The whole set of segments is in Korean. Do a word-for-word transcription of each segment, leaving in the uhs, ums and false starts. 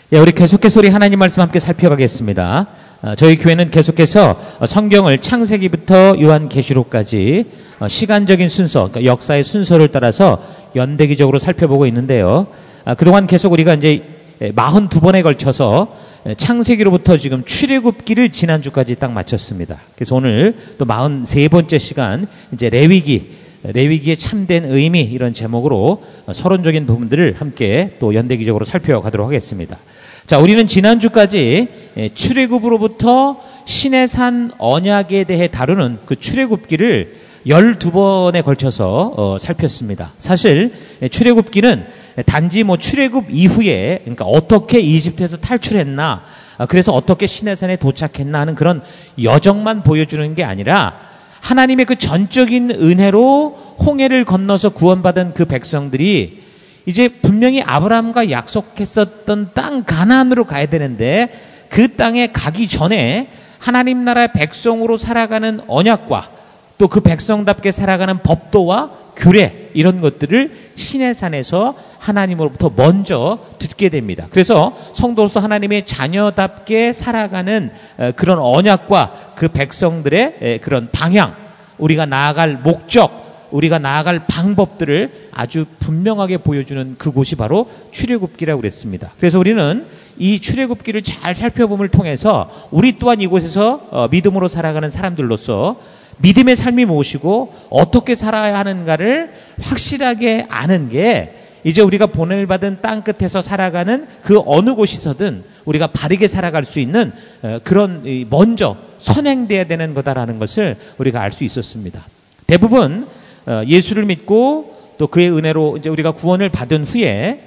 예, 우리 계속해서 우리 하나님 말씀 함께 살펴가겠습니다. 어, 저희 교회는 계속해서 성경을 창세기부터 요한계시록까지 어, 시간적인 순서, 그러니까 역사의 순서를 따라서 연대기적으로 살펴보고 있는데요. 아, 그동안 계속 우리가 이제 사십이 번에 걸쳐서 창세기로부터 지금 출애굽기를 지난주까지 딱 마쳤습니다. 그래서 오늘 또 사십삼 번째 시간, 이제 레위기, 레위기의 참된 의미, 이런 제목으로 서론적인 부분들을 함께 또 연대기적으로 살펴가도록 하겠습니다. 자, 우리는 지난주까지 출애굽으로부터 시내산 언약에 대해 다루는 그 출애굽기를 열두 번에 걸쳐서 어, 살폈습니다. 사실 출애굽기는 단지 뭐 출애굽 이후에, 그러니까 어떻게 이집트에서 탈출했나, 그래서 어떻게 시내산에 도착했나 하는 그런 여정만 보여주는 게 아니라 하나님의 그 전적인 은혜로 홍해를 건너서 구원받은 그 백성들이 이제 분명히 아브라함과 약속했었던 땅 가나안으로 가야 되는데, 그 땅에 가기 전에 하나님 나라의 백성으로 살아가는 언약과 또 그 백성답게 살아가는 법도와 규례, 이런 것들을 시내산에서 하나님으로부터 먼저 듣게 됩니다. 그래서 성도로서 하나님의 자녀답게 살아가는 그런 언약과 그 백성들의 그런 방향, 우리가 나아갈 목적, 우리가 나아갈 방법들을 아주 분명하게 보여주는 그곳이 바로 출애굽기라고 그랬습니다. 그래서 우리는 이 출애굽기를 잘 살펴봄을 통해서 우리 또한 이곳에서 믿음으로 살아가는 사람들로서 믿음의 삶이 무엇이고 어떻게 살아야 하는가를 확실하게 아는 게, 이제 우리가 보냄을 받은 땅 끝에서 살아가는 그 어느 곳이서든 우리가 바르게 살아갈 수 있는 그런 먼저 선행돼야 되는 거다라는 것을 우리가 알 수 있었습니다. 대부분 예수를 믿고 또 그의 은혜로 이제 우리가 구원을 받은 후에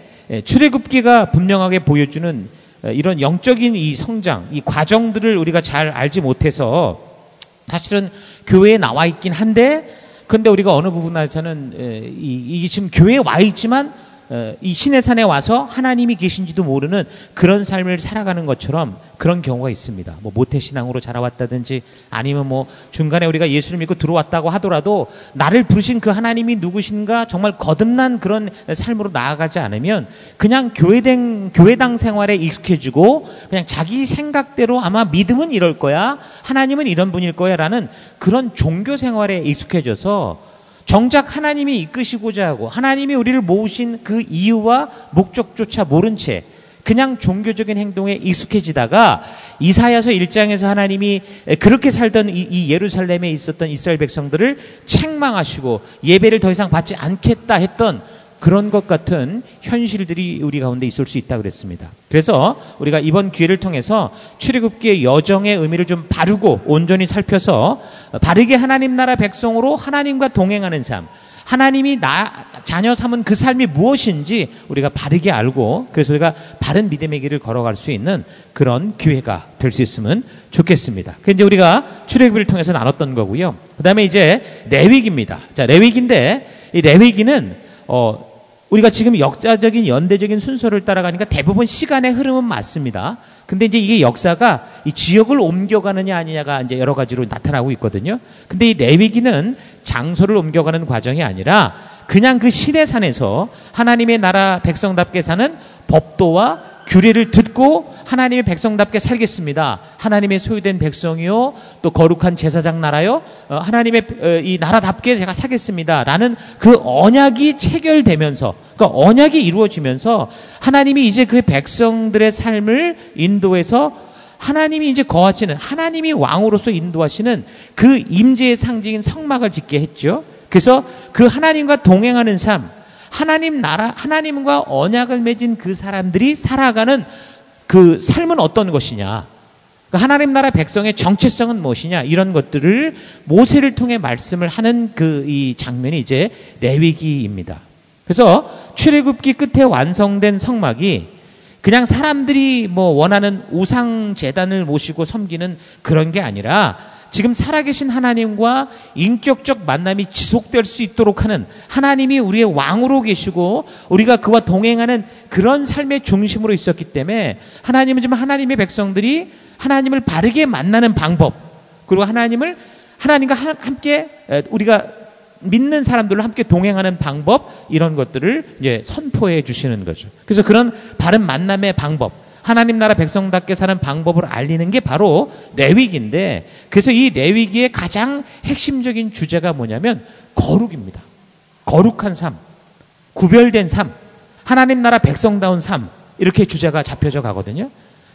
출애굽기가 분명하게 보여주는 이런 영적인 이 성장, 이 과정들을 우리가 잘 알지 못해서 사실은 교회에 나와 있긴 한데, 근데 우리가 어느 부분에서는 이, 이 지금 교회에 와 있지만 이 시내산에 와서 하나님이 계신지도 모르는 그런 삶을 살아가는 것처럼 그런 경우가 있습니다. 뭐 모태신앙으로 자라왔다든지, 아니면 뭐 중간에 우리가 예수를 믿고 들어왔다고 하더라도 나를 부르신 그 하나님이 누구신가 정말 거듭난 그런 삶으로 나아가지 않으면 그냥 교회당, 교회당 생활에 익숙해지고 그냥 자기 생각대로 아마 믿음은 이럴 거야, 하나님은 이런 분일 거야 라는 그런 종교 생활에 익숙해져서 정작 하나님이 이끄시고자 하고 하나님이 우리를 모으신 그 이유와 목적조차 모른 채 그냥 종교적인 행동에 익숙해지다가 이사야서 일 장에서 하나님이 그렇게 살던 이, 이 예루살렘에 있었던 이스라엘 백성들을 책망하시고 예배를 더 이상 받지 않겠다 했던 그런 것 같은 현실들이 우리 가운데 있을 수 있다고 그랬습니다. 그래서 우리가 이번 기회를 통해서 출애굽기의 여정의 의미를 좀 바르고 온전히 살펴서 바르게 하나님 나라 백성으로 하나님과 동행하는 삶, 하나님이 나 자녀 삼은 그 삶이 무엇인지 우리가 바르게 알고, 그래서 우리가 바른 믿음의 길을 걸어갈 수 있는 그런 기회가 될 수 있으면 좋겠습니다. 그 이제 우리가 출애굽기를 통해서 나눴던 거고요. 그다음에 이제 레위기입니다. 자, 레위기인데 이 레위기는 어 우리가 지금 역사적인 연대적인 순서를 따라가니까 대부분 시간의 흐름은 맞습니다. 근데 이제 이게 역사가 이 지역을 옮겨가느냐 아니냐가 이제 여러 가지로 나타나고 있거든요. 근데 이 레위기는 장소를 옮겨가는 과정이 아니라 그냥 그 시내산에서 하나님의 나라 백성답게 사는 법도와 규례를 듣고 하나님의 백성답게 살겠습니다. 하나님의 소유된 백성이요, 또 거룩한 제사장 나라요, 어, 하나님의 어, 이 나라답게 제가 사겠습니다 라는 그 언약이 체결되면서, 그러니까 언약이 이루어지면서 하나님이 이제 그 백성들의 삶을 인도해서 하나님이 이제 거하시는, 하나님이 왕으로서 인도하시는 그 임재의 상징인 성막을 짓게 했죠. 그래서 그 하나님과 동행하는 삶, 하나님 나라, 하나님과 언약을 맺은 그 사람들이 살아가는 그 삶은 어떤 것이냐, 하나님 나라 백성의 정체성은 무엇이냐, 이런 것들을 모세를 통해 말씀을 하는 그 이 장면이 이제 레위기입니다. 그래서 출애굽기 끝에 완성된 성막이 그냥 사람들이 뭐 원하는 우상 제단을 모시고 섬기는 그런 게 아니라 지금 살아계신 하나님과 인격적 만남이 지속될 수 있도록 하는, 하나님이 우리의 왕으로 계시고 우리가 그와 동행하는 그런 삶의 중심으로 있었기 때문에 하나님은 지금 하나님의 백성들이 하나님을 바르게 만나는 방법, 그리고 하나님을 하나님과 함께 우리가 믿는 사람들로 함께 동행하는 방법, 이런 것들을 이제 선포해 주시는 거죠. 그래서 그런 바른 만남의 방법, 하나님 나라 백성답게 사는 방법을 알리는 게 바로 레위기인데, 그래서 이 레위기의 가장 핵심적인 주제가 뭐냐면 거룩입니다. 거룩한 삶, 구별된 삶, 하나님 나라 백성다운 삶, 이렇게 주제가 잡혀져 가거든요.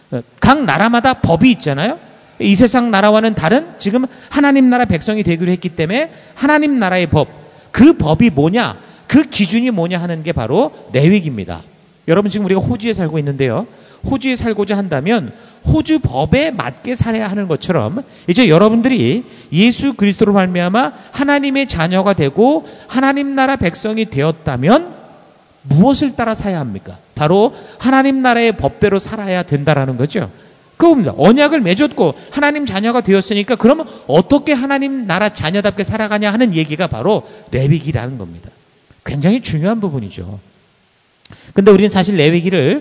각 나라마다 법이 있잖아요. 이 세상 나라와는 다른 지금 하나님 나라 백성이 되기로 했기 때문에 하나님 나라의 법, 그 법이 뭐냐, 그 기준이 뭐냐 하는 게 바로 레위기입니다. 여러분, 지금 우리가 호주에 살고 있는데요, 호주에 살고자 한다면 호주 법에 맞게 살아야 하는 것처럼 이제 여러분들이 예수 그리스도로 말미암아 하나님의 자녀가 되고 하나님 나라 백성이 되었다면 무엇을 따라 살아야 합니까? 바로 하나님 나라의 법대로 살아야 된다라는 거죠. 그겁니다. 언약을 맺었고 하나님 자녀가 되었으니까 그러면 어떻게 하나님 나라 자녀답게 살아가냐 하는 얘기가 바로 레위기라는 겁니다. 굉장히 중요한 부분이죠. 근데 우리는 사실 레위기를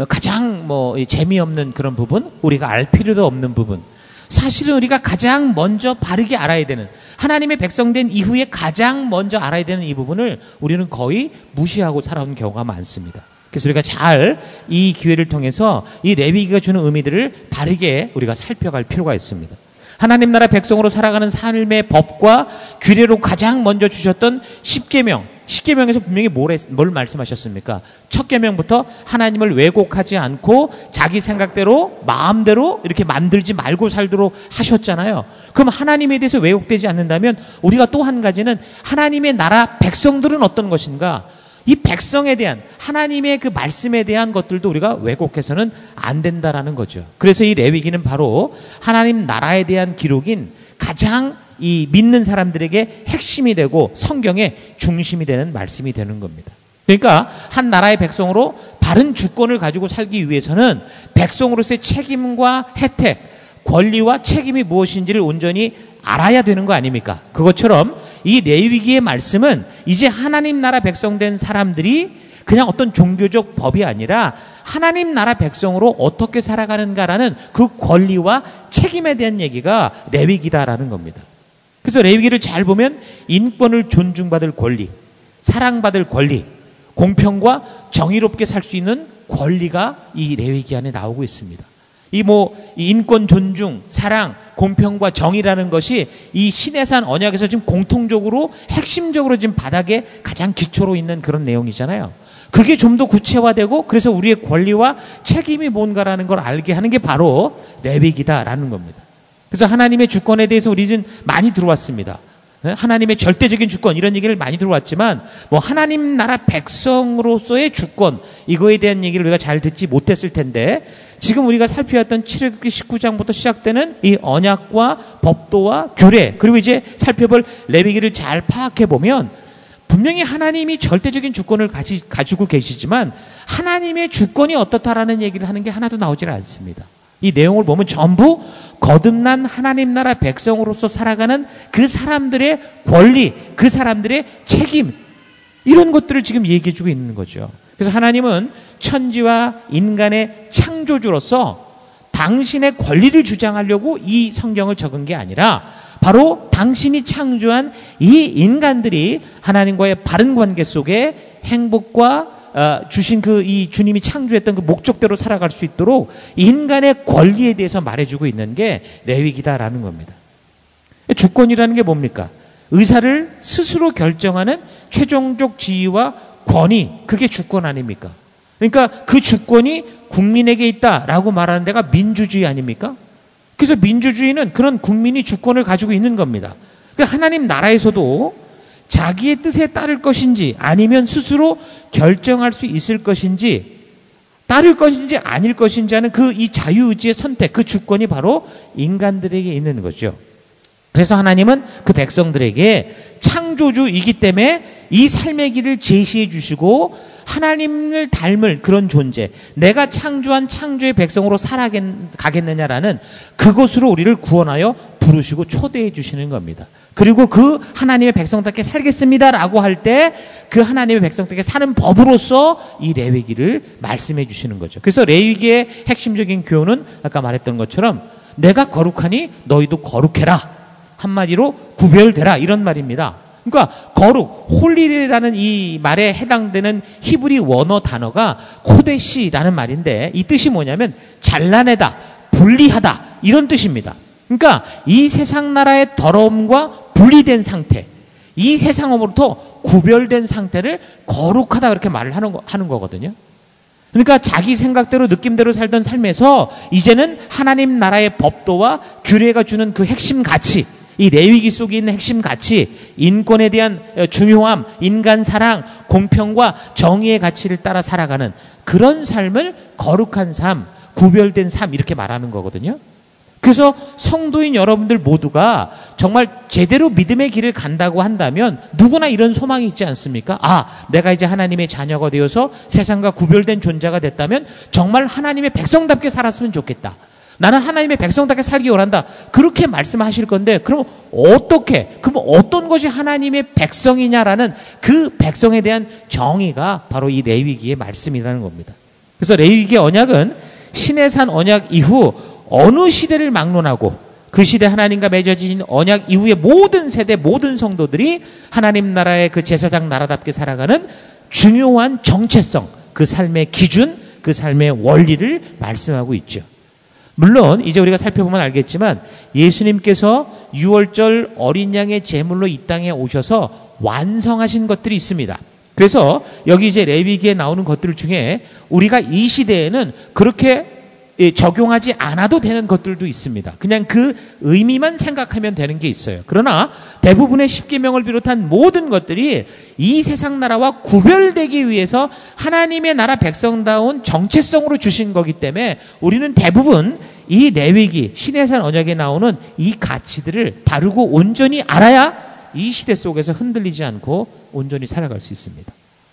가장 뭐 재미없는 그런 부분, 우리가 알 필요도 없는 부분, 사실은 우리가 가장 먼저 바르게 알아야 되는, 하나님의 백성된 이후에 가장 먼저 알아야 되는 이 부분을 우리는 거의 무시하고 살아온 경우가 많습니다. 그래서 우리가 잘 이 기회를 통해서 이 레위기가 주는 의미들을 바르게 우리가 살펴갈 필요가 있습니다. 하나님 나라 백성으로 살아가는 삶의 법과 규례로 가장 먼저 주셨던 십계명, 십계명에서 분명히 뭘, 했, 뭘 말씀하셨습니까? 첫 계명부터 하나님을 왜곡하지 않고 자기 생각대로 마음대로 이렇게 만들지 말고 살도록 하셨잖아요. 그럼 하나님에 대해서 왜곡되지 않는다면 우리가 또 한 가지는 하나님의 나라 백성들은 어떤 것인가, 이 백성에 대한 하나님의 그 말씀에 대한 것들도 우리가 왜곡해서는 안 된다라는 거죠. 그래서 이 레위기는 바로 하나님 나라에 대한 기록인 가장 이 믿는 사람들에게 핵심이 되고 성경의 중심이 되는 말씀이 되는 겁니다. 그러니까 한 나라의 백성으로 바른 주권을 가지고 살기 위해서는 백성으로서의 책임과 혜택, 권리와 책임이 무엇인지를 온전히 알아야 되는 거 아닙니까? 그것처럼 이 레위기의 말씀은 이제 하나님 나라 백성된 사람들이 그냥 어떤 종교적 법이 아니라 하나님 나라 백성으로 어떻게 살아가는가라는 그 권리와 책임에 대한 얘기가 레위기다라는 겁니다. 그래서 레위기를 잘 보면 인권을 존중받을 권리, 사랑받을 권리, 공평과 정의롭게 살 수 있는 권리가 이 레위기 안에 나오고 있습니다. 이 뭐 인권 존중, 사랑, 공평과 정의라는 것이 이 시내산 언약에서 지금 공통적으로 핵심적으로 지금 바닥에 가장 기초로 있는 그런 내용이잖아요. 그게 좀 더 구체화되고 그래서 우리의 권리와 책임이 뭔가라는 걸 알게 하는 게 바로 레위기다라는 겁니다. 그래서 하나님의 주권에 대해서 우리는 많이 들어왔습니다. 하나님의 절대적인 주권 이런 얘기를 많이 들어왔지만 뭐 하나님 나라 백성으로서의 주권 이거에 대한 얘기를 우리가 잘 듣지 못했을 텐데 지금 우리가 살펴왔던 출애굽기 십구 장부터 시작되는 이 언약과 법도와 규례 그리고 이제 살펴볼 레위기를 잘 파악해 보면 분명히 하나님이 절대적인 주권을 가지, 가지고 계시지만 하나님의 주권이 어떻다라는 얘기를 하는 게 하나도 나오질 않습니다. 이 내용을 보면 전부 거듭난 하나님 나라 백성으로서 살아가는 그 사람들의 권리, 그 사람들의 책임 이런 것들을 지금 얘기해 주고 있는 거죠. 그래서 하나님은 천지와 인간의 창조주로서 당신의 권리를 주장하려고 이 성경을 적은 게 아니라 바로 당신이 창조한 이 인간들이 하나님과의 바른 관계 속에 행복과 어, 주신 그 이 주님이 창조했던 그 목적대로 살아갈 수 있도록 인간의 권리에 대해서 말해주고 있는 게 레위기다라는 겁니다. 주권이라는 게 뭡니까? 의사를 스스로 결정하는 최종적 지위와 권위, 그게 주권 아닙니까? 그러니까 그 주권이 국민에게 있다라고 말하는 데가 민주주의 아닙니까? 그래서 민주주의는 그런 국민이 주권을 가지고 있는 겁니다. 그러니까 하나님 나라에서도 자기의 뜻에 따를 것인지 아니면 스스로 결정할 수 있을 것인지 따를 것인지 아닐 것인지 하는 그 이 자유의지의 선택, 그 주권이 바로 인간들에게 있는 거죠. 그래서 하나님은 그 백성들에게 창조주이기 때문에 이 삶의 길을 제시해 주시고 하나님을 닮을 그런 존재, 내가 창조한 창조의 백성으로 살아가겠느냐라는 그것으로 우리를 구원하여 부르시고 초대해 주시는 겁니다. 그리고 그 하나님의 백성답게 살겠습니다라고 할 때 그 하나님의 백성답게 사는 법으로서 이 레위기를 말씀해 주시는 거죠. 그래서 레위기의 핵심적인 교훈은 아까 말했던 것처럼 내가 거룩하니 너희도 거룩해라. 한마디로 구별되라 이런 말입니다. 그러니까 거룩, 홀리라는 이 말에 해당되는 히브리 원어 단어가 코데시라는 말인데 이 뜻이 뭐냐면 잘라내다, 분리하다 이런 뜻입니다. 그러니까 이 세상 나라의 더러움과 분리된 상태, 이 세상으로부터 구별된 상태를 거룩하다 그렇게 말을 하는, 거, 하는 거거든요. 그러니까 자기 생각대로 느낌대로 살던 삶에서 이제는 하나님 나라의 법도와 규례가 주는 그 핵심 가치, 이 레위기 속에 있는 핵심 가치, 인권에 대한 중요함, 인간 사랑, 공평과 정의의 가치를 따라 살아가는 그런 삶을 거룩한 삶, 구별된 삶 이렇게 말하는 거거든요. 그래서 성도인 여러분들 모두가 정말 제대로 믿음의 길을 간다고 한다면 누구나 이런 소망이 있지 않습니까? 아, 내가 이제 하나님의 자녀가 되어서 세상과 구별된 존재가 됐다면 정말 하나님의 백성답게 살았으면 좋겠다. 나는 하나님의 백성답게 살기 원한다. 그렇게 말씀하실 건데 그럼 어떻게, 그럼 어떤 것이 하나님의 백성이냐라는 그 백성에 대한 정의가 바로 이 레위기의 말씀이라는 겁니다. 그래서 레위기의 언약은 시내산 언약 이후 어느 시대를 막론하고 그 시대 하나님과 맺어진 언약 이후의 모든 세대 모든 성도들이 하나님 나라의 그 제사장 나라답게 살아가는 중요한 정체성, 그 삶의 기준, 그 삶의 원리를 말씀하고 있죠. 물론 이제 우리가 살펴보면 알겠지만 예수님께서 유월절 어린 양의 제물로 이 땅에 오셔서 완성하신 것들이 있습니다. 그래서 여기 이제 레위기에 나오는 것들 중에 우리가 이 시대에는 그렇게 적용하지 않아도 되는 것들도 있습니다. 그냥 그 의미만 생각하면 되는 게 있어요. 그러나 대부분의 십계명을 비롯한 모든 것들이 이 세상 나라와 구별되기 위해서 하나님의 나라 백성다운 정체성으로 주신 거기 때문에 우리는 대부분 이 레위기, 시내산 언약에 나오는 이 가치들을 바르고 온전히 알아야 이 시대 속에서 흔들리지 않고 온전히 살아갈 수 있습니다.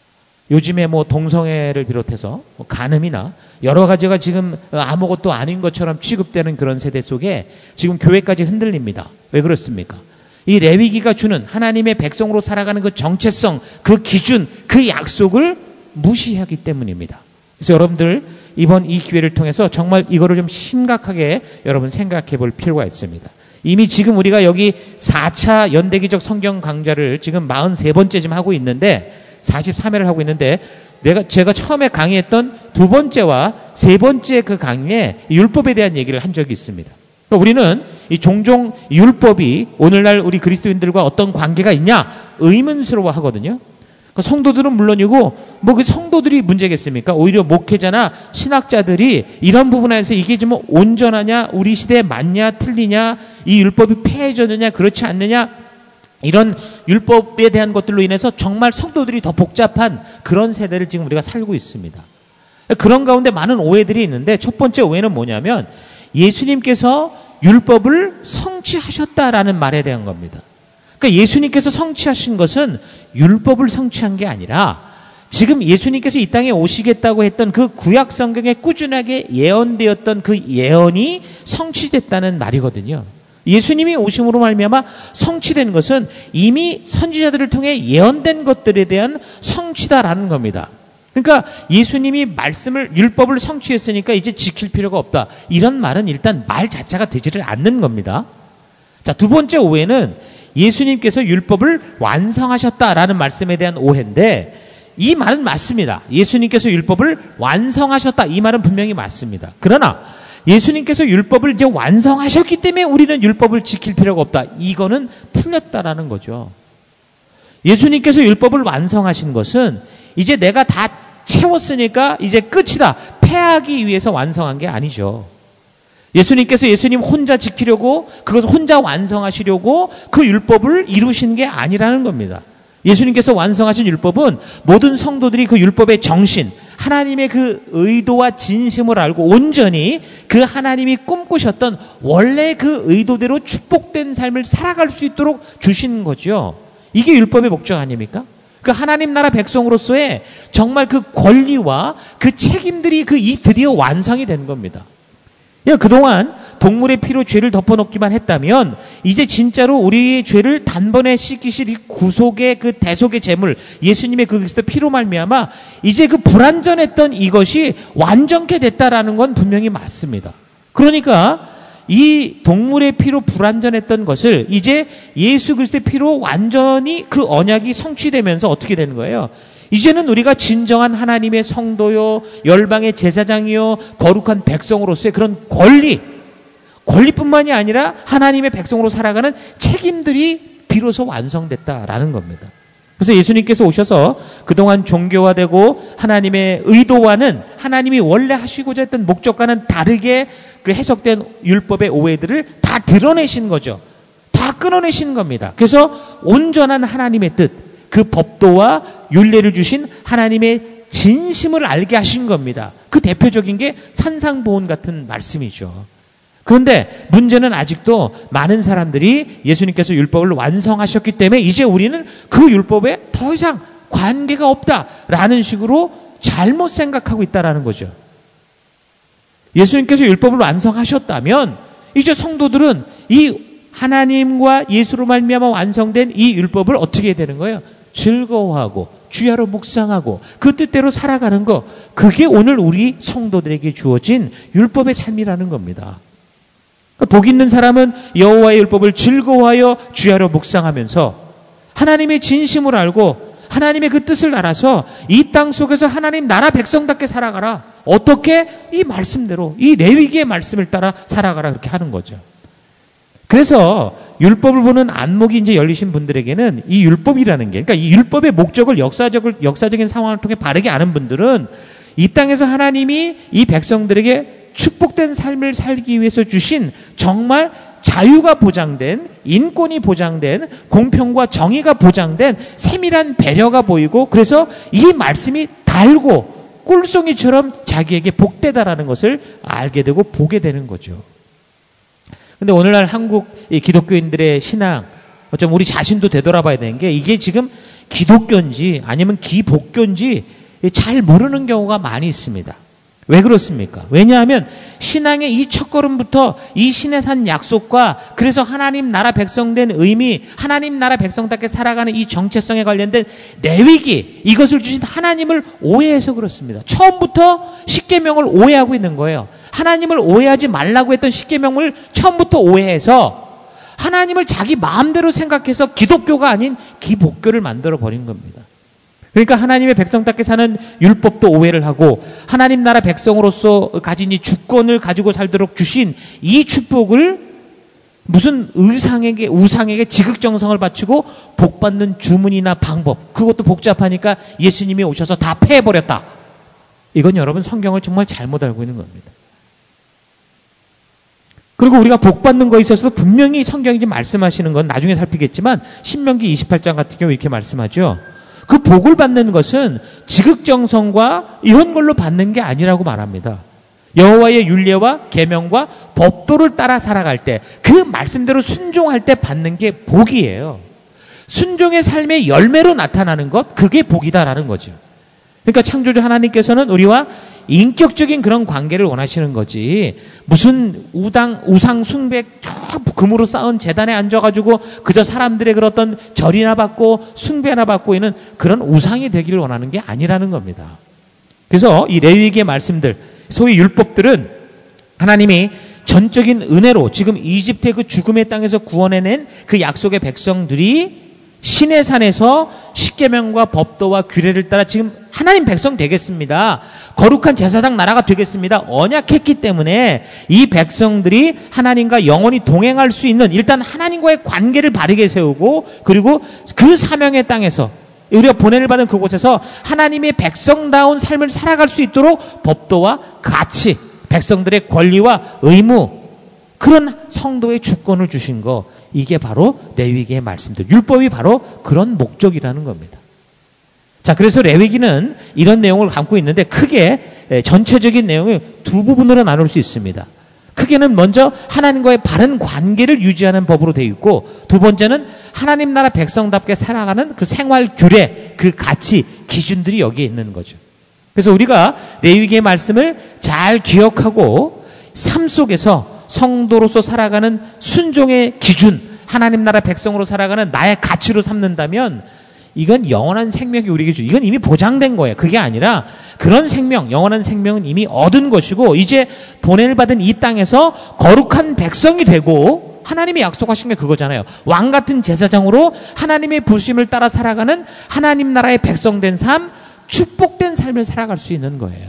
요즘에 뭐 동성애를 비롯해서 뭐 간음이나 여러 가지가 지금 아무것도 아닌 것처럼 취급되는 그런 세대 속에 지금 교회까지 흔들립니다. 왜 그렇습니까? 이 레위기가 주는 하나님의 백성으로 살아가는 그 정체성, 그 기준, 그 약속을 무시하기 때문입니다. 그래서 여러분들 이번 이 기회를 통해서 정말 이거를 좀 심각하게 여러분 생각해 볼 필요가 있습니다. 이미 지금 우리가 여기 사 차 연대기적 성경 강좌를 지금 사십삼 번째쯤 하고 있는데 사십삼 회를 하고 있는데 내가 제가 처음에 강의했던 두 번째와 세 번째 그 강의에 율법에 대한 얘기를 한 적이 있습니다. 그러니까 우리는 이 종종 율법이 오늘날 우리 그리스도인들과 어떤 관계가 있냐 의문스러워 하거든요. 그러니까 성도들은 물론이고 뭐 그 성도들이 문제겠습니까? 오히려 목회자나 신학자들이 이런 부분에서 이게 좀 온전하냐, 우리 시대에 맞냐, 틀리냐, 이 율법이 폐해졌느냐, 그렇지 않느냐, 이런 율법에 대한 것들로 인해서 정말 성도들이 더 복잡한 그런 세대를 지금 우리가 살고 있습니다. 그런 가운데 많은 오해들이 있는데 첫 번째 오해는 뭐냐면 예수님께서 율법을 성취하셨다라는 말에 대한 겁니다. 그러니까 예수님께서 성취하신 것은 율법을 성취한 게 아니라 지금 예수님께서 이 땅에 오시겠다고 했던 그 구약 성경에 꾸준하게 예언되었던 그 예언이 성취됐다는 말이거든요. 예수님이 오심으로 말미암아 성취된 것은 이미 선지자들을 통해 예언된 것들에 대한 성취다라는 겁니다. 그러니까 예수님이 말씀을 율법을 성취했으니까 이제 지킬 필요가 없다. 이런 말은 일단 말 자체가 되지를 않는 겁니다. 자, 두 번째 오해는 예수님께서 율법을 완성하셨다라는 말씀에 대한 오해인데 이 말은 맞습니다. 예수님께서 율법을 완성하셨다. 이 말은 분명히 맞습니다. 그러나 예수님께서 율법을 이제 완성하셨기 때문에 우리는 율법을 지킬 필요가 없다. 이거는 틀렸다라는 거죠. 예수님께서 율법을 완성하신 것은 이제 내가 다 채웠으니까 이제 끝이다. 패하기 위해서 완성한 게 아니죠. 예수님께서 예수님 혼자 지키려고 그것을 혼자 완성하시려고 그 율법을 이루신 게 아니라는 겁니다. 예수님께서 완성하신 율법은 모든 성도들이 그 율법의 정신, 하나님의 그 의도와 진심을 알고 온전히 그 하나님이 꿈꾸셨던 원래 그 의도대로 축복된 삶을 살아갈 수 있도록 주시는 거죠. 이게 율법의 목적 아닙니까? 그 하나님 나라 백성으로서의 정말 그 권리와 그 책임들이 그 이 드디어 완성이 된 겁니다. 그동안 동물의 피로 죄를 덮어놓기만 했다면 이제 진짜로 우리의 죄를 단번에 씻기실 이 구속의 그 대속의 제물 예수님의 그 그리스도 피로 말미암아 이제 그 불완전했던 이것이 완전케 됐다라는 건 분명히 맞습니다. 그러니까 이 동물의 피로 불완전했던 것을 이제 예수 그리스도의 피로 완전히 그 언약이 성취되면서 어떻게 되는 거예요? 이제는 우리가 진정한 하나님의 성도요, 열방의 제사장이요, 거룩한 백성으로서의 그런 권리, 권리뿐만이 아니라 하나님의 백성으로 살아가는 책임들이 비로소 완성됐다라는 겁니다. 그래서 예수님께서 오셔서 그동안 종교화되고 하나님의 의도와는, 하나님이 원래 하시고자 했던 목적과는 다르게 그 해석된 율법의 오해들을 다 드러내신 거죠. 다 끊어내신 겁니다. 그래서 온전한 하나님의 뜻, 그 법도와 율례를 주신 하나님의 진심을 알게 하신 겁니다. 그 대표적인 게 산상보훈 같은 말씀이죠. 그런데 문제는 아직도 많은 사람들이 예수님께서 율법을 완성하셨기 때문에 이제 우리는 그 율법에 더 이상 관계가 없다라는 식으로 잘못 생각하고 있다라는 거죠. 예수님께서 율법을 완성하셨다면 이제 성도들은 이 하나님과 예수로 말미암아 완성된 이 율법을 어떻게 해야 되는 거예요? 즐거워하고 주야로 묵상하고 그 뜻대로 살아가는 거, 그게 오늘 우리 성도들에게 주어진 율법의 삶이라는 겁니다. 복 있는 사람은 여호와의 율법을 즐거워하여 주야로 묵상하면서 하나님의 진심을 알고 하나님의 그 뜻을 알아서 이 땅 속에서 하나님 나라 백성답게 살아가라. 어떻게? 이 말씀대로, 이 레위기의 말씀을 따라 살아가라, 그렇게 하는 거죠. 그래서 율법을 보는 안목이 이제 열리신 분들에게는 이 율법이라는 게, 그러니까 이 율법의 목적을 역사적을, 역사적인 상황을 통해 바르게 아는 분들은 이 땅에서 하나님이 이 백성들에게 축복된 삶을 살기 위해서 주신 정말 자유가 보장된, 인권이 보장된, 공평과 정의가 보장된 세밀한 배려가 보이고, 그래서 이 말씀이 달고 꿀송이처럼 자기에게 복되다라는 것을 알게 되고 보게 되는 거죠. 근데 오늘날 한국 이 기독교인들의 신앙, 어쩜 우리 자신도 되돌아봐야 되는 게, 이게 지금 기독교인지 아니면 기복교인지 잘 모르는 경우가 많이 있습니다. 왜 그렇습니까? 왜냐하면 신앙의 이 첫걸음부터 이 신에 산 약속과, 그래서 하나님 나라 백성된 의미, 하나님 나라 백성답게 살아가는 이 정체성에 관련된 레위기, 이것을 주신 하나님을 오해해서 그렇습니다. 처음부터 십계명을 오해하고 있는 거예요. 하나님을 오해하지 말라고 했던 십계명을 처음부터 오해해서 하나님을 자기 마음대로 생각해서 기독교가 아닌 기복교를 만들어 버린 겁니다. 그러니까 하나님의 백성답게 사는 율법도 오해를 하고, 하나님 나라 백성으로서 가진 이 주권을 가지고 살도록 주신 이 축복을 무슨 의상에게, 우상에게 지극정성을 바치고 복받는 주문이나 방법, 그것도 복잡하니까 예수님이 오셔서 다 패해버렸다. 이건 여러분 성경을 정말 잘못 알고 있는 겁니다. 그리고 우리가 복받는 거에 있어서도 분명히 성경이 말씀하시는 건 나중에 살피겠지만 신명기 이십팔 장 같은 경우 이렇게 말씀하죠. 그 복을 받는 것은 지극정성과 이런 걸로 받는 게 아니라고 말합니다. 여호와의 율례와 계명과 법도를 따라 살아갈 때, 그 말씀대로 순종할 때 받는 게 복이에요. 순종의 삶의 열매로 나타나는 것, 그게 복이다라는 거죠. 그러니까 창조주 하나님께서는 우리와 인격적인 그런 관계를 원하시는 거지, 무슨 우당, 우상 숭배, 금으로 쌓은 제단에 앉아가지고 그저 사람들의 그런 어떤 절이나 받고 숭배나 받고 있는 그런 우상이 되기를 원하는 게 아니라는 겁니다. 그래서 이 레위기의 말씀들, 소위 율법들은 하나님이 전적인 은혜로 지금 이집트의 그 죽음의 땅에서 구원해낸 그 약속의 백성들이 신의 산에서 십계명과 법도와 규례를 따라 지금 하나님 백성 되겠습니다. 거룩한 제사장 나라가 되겠습니다. 언약했기 때문에 이 백성들이 하나님과 영원히 동행할 수 있는, 일단 하나님과의 관계를 바르게 세우고, 그리고 그 사명의 땅에서 우리가 보냄을 받은 그곳에서 하나님의 백성다운 삶을 살아갈 수 있도록 법도와 가치, 백성들의 권리와 의무, 그런 성도의 주권을 주신 거, 이게 바로 레위기의 말씀들, 율법이 바로 그런 목적이라는 겁니다. 자, 그래서 레위기는 이런 내용을 담고 있는데 크게 전체적인 내용을 두 부분으로 나눌 수 있습니다. 크게는 먼저 하나님과의 바른 관계를 유지하는 법으로 되어 있고, 두 번째는 하나님 나라 백성답게 살아가는 그 생활 규례, 그 가치, 기준들이 여기에 있는 거죠. 그래서 우리가 레위기의 말씀을 잘 기억하고 삶 속에서 성도로서 살아가는 순종의 기준, 하나님 나라 백성으로 살아가는 나의 가치로 삼는다면 이건 영원한 생명이 우리에게 주, 이건 이미 보장된 거예요. 그게 아니라 그런 생명, 영원한 생명은 이미 얻은 것이고 이제 보냄을 받은 이 땅에서 거룩한 백성이 되고 하나님이 약속하신 게 그거잖아요. 왕 같은 제사장으로 하나님의 부르심을 따라 살아가는 하나님 나라의 백성된 삶, 축복된 삶을 살아갈 수 있는 거예요.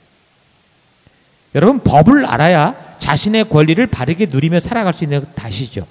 여러분, 법을 알아야 자신의 권리를 바르게 누리며 살아갈 수 있는 것 아시죠?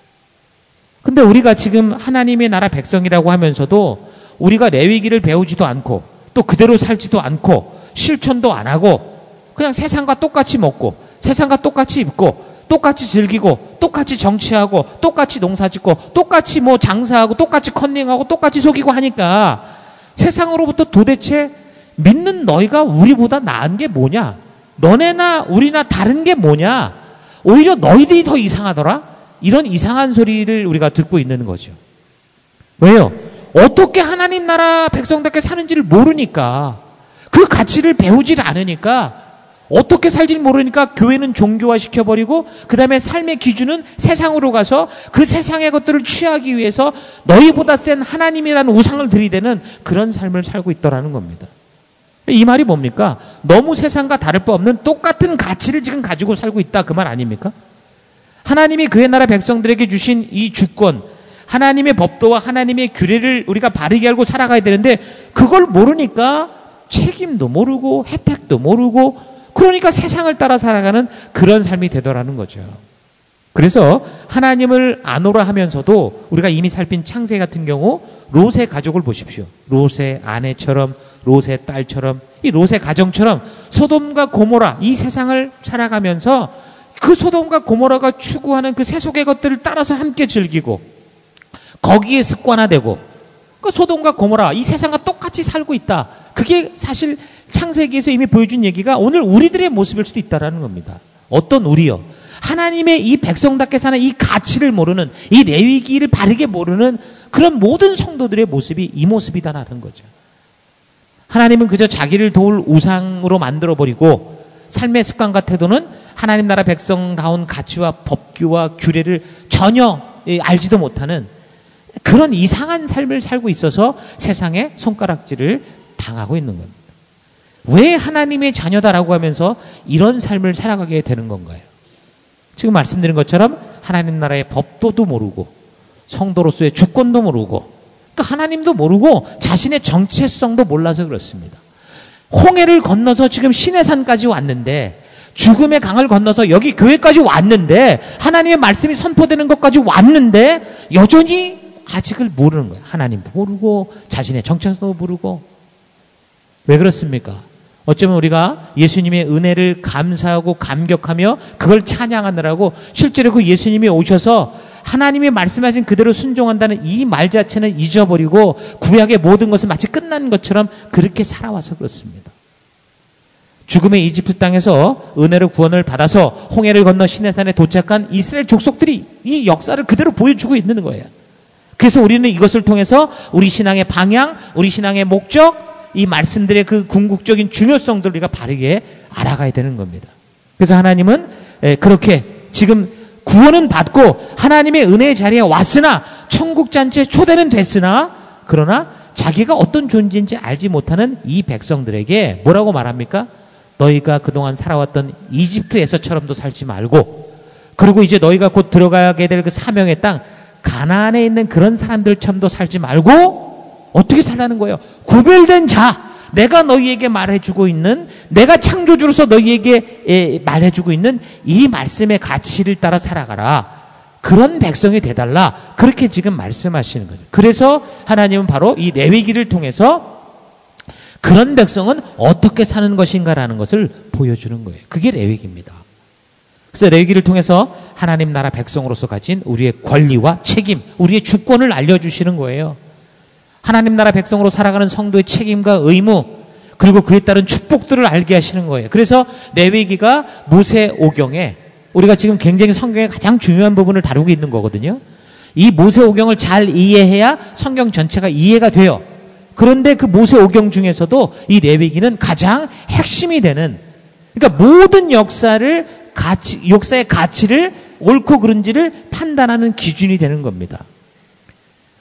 근데 우리가 지금 하나님의 나라 백성이라고 하면서도 우리가 레위기를 배우지도 않고 또 그대로 살지도 않고 실천도 안 하고 그냥 세상과 똑같이 먹고 세상과 똑같이 입고 똑같이 즐기고 똑같이 정치하고 똑같이 농사짓고 똑같이 뭐 장사하고 똑같이 컨닝하고 똑같이 속이고 하니까 세상으로부터 도대체 믿는 너희가 우리보다 나은 게 뭐냐? 너네나 우리나 다른 게 뭐냐? 오히려 너희들이 더 이상하더라? 이런 이상한 소리를 우리가 듣고 있는 거죠. 왜요? 어떻게 하나님 나라 백성답게 사는지를 모르니까, 그 가치를 배우질 않으니까, 어떻게 살지를 모르니까 교회는 종교화 시켜버리고 그 다음에 삶의 기준은 세상으로 가서 그 세상의 것들을 취하기 위해서 너희보다 센 하나님이라는 우상을 들이대는 그런 삶을 살고 있더라는 겁니다. 이 말이 뭡니까? 너무 세상과 다를 바 없는 똑같은 가치를 지금 가지고 살고 있다, 그 말 아닙니까? 하나님이 그의 나라 백성들에게 주신 이 주권, 하나님의 법도와 하나님의 규례를 우리가 바르게 알고 살아가야 되는데 그걸 모르니까 책임도 모르고 혜택도 모르고 그러니까 세상을 따라 살아가는 그런 삶이 되더라는 거죠. 그래서 하나님을 아노라 하면서도 우리가 이미 살핀 창세 같은 경우 롯의 가족을 보십시오. 롯의 아내처럼, 롯의 딸처럼, 이 롯의 가정처럼 소돔과 고모라 이 세상을 살아가면서 그 소돔과 고모라가 추구하는 그 세속의 것들을 따라서 함께 즐기고 거기에 습관화되고 그 소돔과 고모라 이 세상과 똑같이 살고 있다. 그게 사실 창세기에서 이미 보여준 얘기가 오늘 우리들의 모습일 수도 있다라는 겁니다. 어떤 우리요? 하나님의 이 백성답게 사는 이 가치를 모르는, 이 레위기를 바르게 모르는 그런 모든 성도들의 모습이 이 모습이다라는 거죠. 하나님은 그저 자기를 도울 우상으로 만들어버리고 삶의 습관과 태도는 하나님 나라 백성다운 가치와 법규와 규례를 전혀 알지도 못하는 그런 이상한 삶을 살고 있어서 세상에 손가락질을 당하고 있는 겁니다. 왜 하나님의 자녀다라고 하면서 이런 삶을 살아가게 되는 건가요? 지금 말씀드린 것처럼 하나님 나라의 법도도 모르고 성도로서의 주권도 모르고 그러니까 하나님도 모르고 자신의 정체성도 몰라서 그렇습니다. 홍해를 건너서 지금 시내산까지 왔는데 죽음의 강을 건너서 여기 교회까지 왔는데 하나님의 말씀이 선포되는 것까지 왔는데 여전히 아직을 모르는 거예요. 하나님도 모르고 자신의 정체성도 모르고. 왜 그렇습니까? 어쩌면 우리가 예수님의 은혜를 감사하고 감격하며 그걸 찬양하느라고 실제로 그 예수님이 오셔서 하나님이 말씀하신 그대로 순종한다는 이 말 자체는 잊어버리고 구약의 모든 것은 마치 끝난 것처럼 그렇게 살아와서 그렇습니다. 죽음의 이집트 땅에서 은혜로 구원을 받아서 홍해를 건너 시내산에 도착한 이스라엘 족속들이 이 역사를 그대로 보여주고 있는 거예요. 그래서 우리는 이것을 통해서 우리 신앙의 방향, 우리 신앙의 목적, 이 말씀들의 그 궁극적인 중요성들을 우리가 바르게 알아가야 되는 겁니다. 그래서 하나님은 그렇게 지금 구원은 받고 하나님의 은혜의 자리에 왔으나 천국 잔치에 초대는 됐으나 그러나 자기가 어떤 존재인지 알지 못하는 이 백성들에게 뭐라고 말합니까? 너희가 그동안 살아왔던 이집트에서처럼도 살지 말고 그리고 이제 너희가 곧 들어가게 될 그 사명의 땅 가나안에 있는 그런 사람들처럼도 살지 말고 어떻게 살라는 거예요? 구별된 자, 내가 너희에게 말해주고 있는, 내가 창조주로서 너희에게 말해주고 있는 이 말씀의 가치를 따라 살아가라. 그런 백성이 돼달라. 그렇게 지금 말씀하시는 거죠. 그래서 하나님은 바로 이 레위기를 통해서 그런 백성은 어떻게 사는 것인가라는 것을 보여주는 거예요. 그게 레위기입니다. 그래서 레위기를 통해서 하나님 나라 백성으로서 가진 우리의 권리와 책임, 우리의 주권을 알려주시는 거예요. 하나님 나라 백성으로 살아가는 성도의 책임과 의무, 그리고 그에 따른 축복들을 알게 하시는 거예요. 그래서 레위기가 모세오경에 우리가 지금 굉장히 성경의 가장 중요한 부분을 다루고 있는 거거든요. 이 모세오경을 잘 이해해야 성경 전체가 이해가 돼요. 그런데 그 모세오경 중에서도 이 레위기는 가장 핵심이 되는, 그러니까 모든 역사를 가치, 역사의 가치를 옳고 그른지를 판단하는 기준이 되는 겁니다.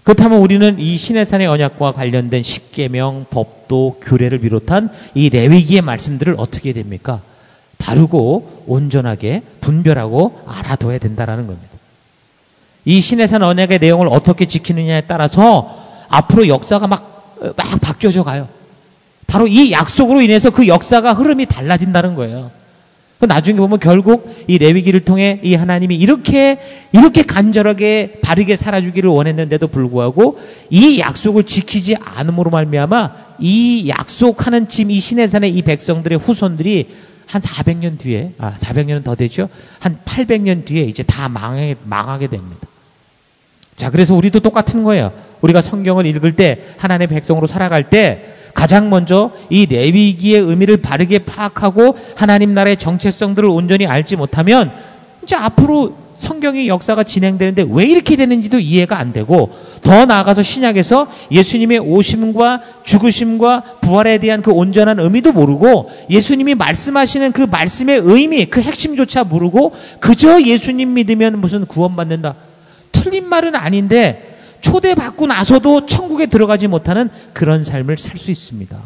그렇다면 우리는 이 시내산의 언약과 관련된 십계명, 법도, 규례를 비롯한 이 레위기의 말씀들을 어떻게 해야 됩니까? 바르고 온전하게 분별하고 알아둬야 된다는 겁니다. 이 시내산 언약의 내용을 어떻게 지키느냐에 따라서 앞으로 역사가 막, 막 바뀌어져 가요. 바로 이 약속으로 인해서 그 역사가 흐름이 달라진다는 거예요. 나중에 보면 결국 이 레위기를 통해 이 하나님이 이렇게 이렇게 간절하게 바르게 살아주기를 원했는데도 불구하고 이 약속을 지키지 않음으로 말미암아 이 약속하는 지금 이 시내산의 이 백성들의 후손들이 한 사백 년 뒤에, 아 사백 년은 더 되죠. 한 팔백 년 뒤에 이제 다 망해, 망하게 됩니다. 자, 그래서 우리도 똑같은 거예요. 우리가 성경을 읽을 때 하나님의 백성으로 살아갈 때 가장 먼저 이 레위기의 의미를 바르게 파악하고 하나님 나라의 정체성들을 온전히 알지 못하면 이제 앞으로 성경의 역사가 진행되는데 왜 이렇게 되는지도 이해가 안 되고, 더 나아가서 신약에서 예수님의 오심과 죽으심과 부활에 대한 그 온전한 의미도 모르고 예수님이 말씀하시는 그 말씀의 의미, 그 핵심조차 모르고 그저 예수님 믿으면 무슨 구원받는다. 틀린 말은 아닌데 초대받고 나서도 천국에 들어가지 못하는 그런 삶을 살 수 있습니다.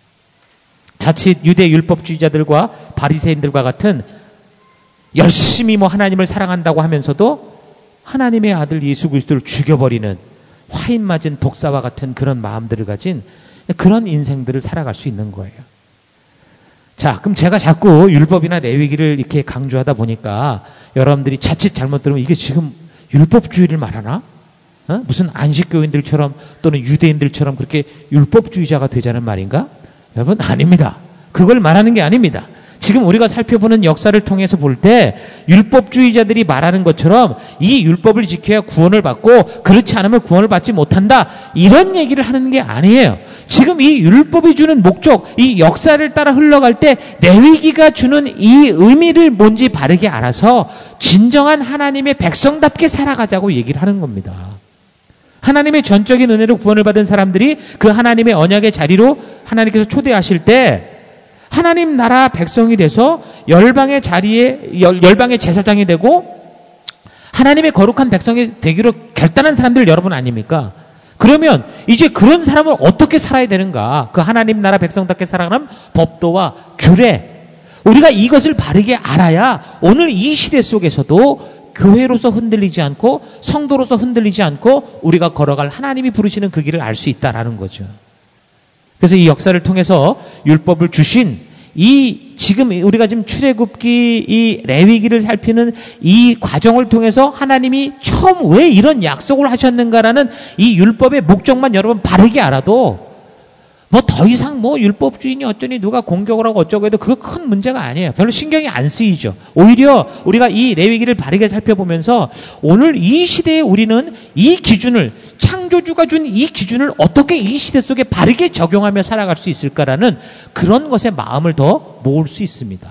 자칫 유대 율법주의자들과 바리새인들과 같은 열심히 뭐 하나님을 사랑한다고 하면서도 하나님의 아들 예수 그리스도를 죽여버리는 화인 맞은 독사와 같은 그런 마음들을 가진 그런 인생들을 살아갈 수 있는 거예요. 자, 그럼 제가 자꾸 율법이나 레위기를 이렇게 강조하다 보니까 여러분들이 자칫 잘못 들으면 이게 지금 율법주의를 말하나? 어? 무슨 안식교인들처럼 또는 유대인들처럼 그렇게 율법주의자가 되자는 말인가? 여러분, 아닙니다. 그걸 말하는 게 아닙니다. 지금 우리가 살펴보는 역사를 통해서 볼 때 율법주의자들이 말하는 것처럼 이 율법을 지켜야 구원을 받고 그렇지 않으면 구원을 받지 못한다, 이런 얘기를 하는 게 아니에요. 지금 이 율법이 주는 목적, 이 역사를 따라 흘러갈 때 레위기가 주는 이 의미를 뭔지 바르게 알아서 진정한 하나님의 백성답게 살아가자고 얘기를 하는 겁니다. 하나님의 전적인 은혜로 구원을 받은 사람들이 그 하나님의 언약의 자리로 하나님께서 초대하실 때 하나님 나라 백성이 돼서 열방의 자리에, 열방의 제사장이 되고 하나님의 거룩한 백성이 되기로 결단한 사람들 여러분 아닙니까? 그러면 이제 그런 사람은 어떻게 살아야 되는가? 그 하나님 나라 백성답게 살아가는 법도와 규례, 우리가 이것을 바르게 알아야 오늘 이 시대 속에서도 교회로서 흔들리지 않고 성도로서 흔들리지 않고 우리가 걸어갈 하나님이 부르시는 그 길을 알 수 있다라는 거죠. 그래서 이 역사를 통해서 율법을 주신 이 지금 우리가 지금 출애굽기 이 레위기를 살피는 이 과정을 통해서 하나님이 처음 왜 이런 약속을 하셨는가라는 이 율법의 목적만 여러분 바르게 알아도 뭐 더 이상 뭐 율법주의니 어쩌니 누가 공격을 하고 어쩌고 해도 그거 큰 문제가 아니에요. 별로 신경이 안 쓰이죠. 오히려 우리가 이 레위기를 바르게 살펴보면서 오늘 이 시대에 우리는 이 기준을, 창조주가 준 이 기준을 어떻게 이 시대 속에 바르게 적용하며 살아갈 수 있을까라는 그런 것에 마음을 더 모을 수 있습니다.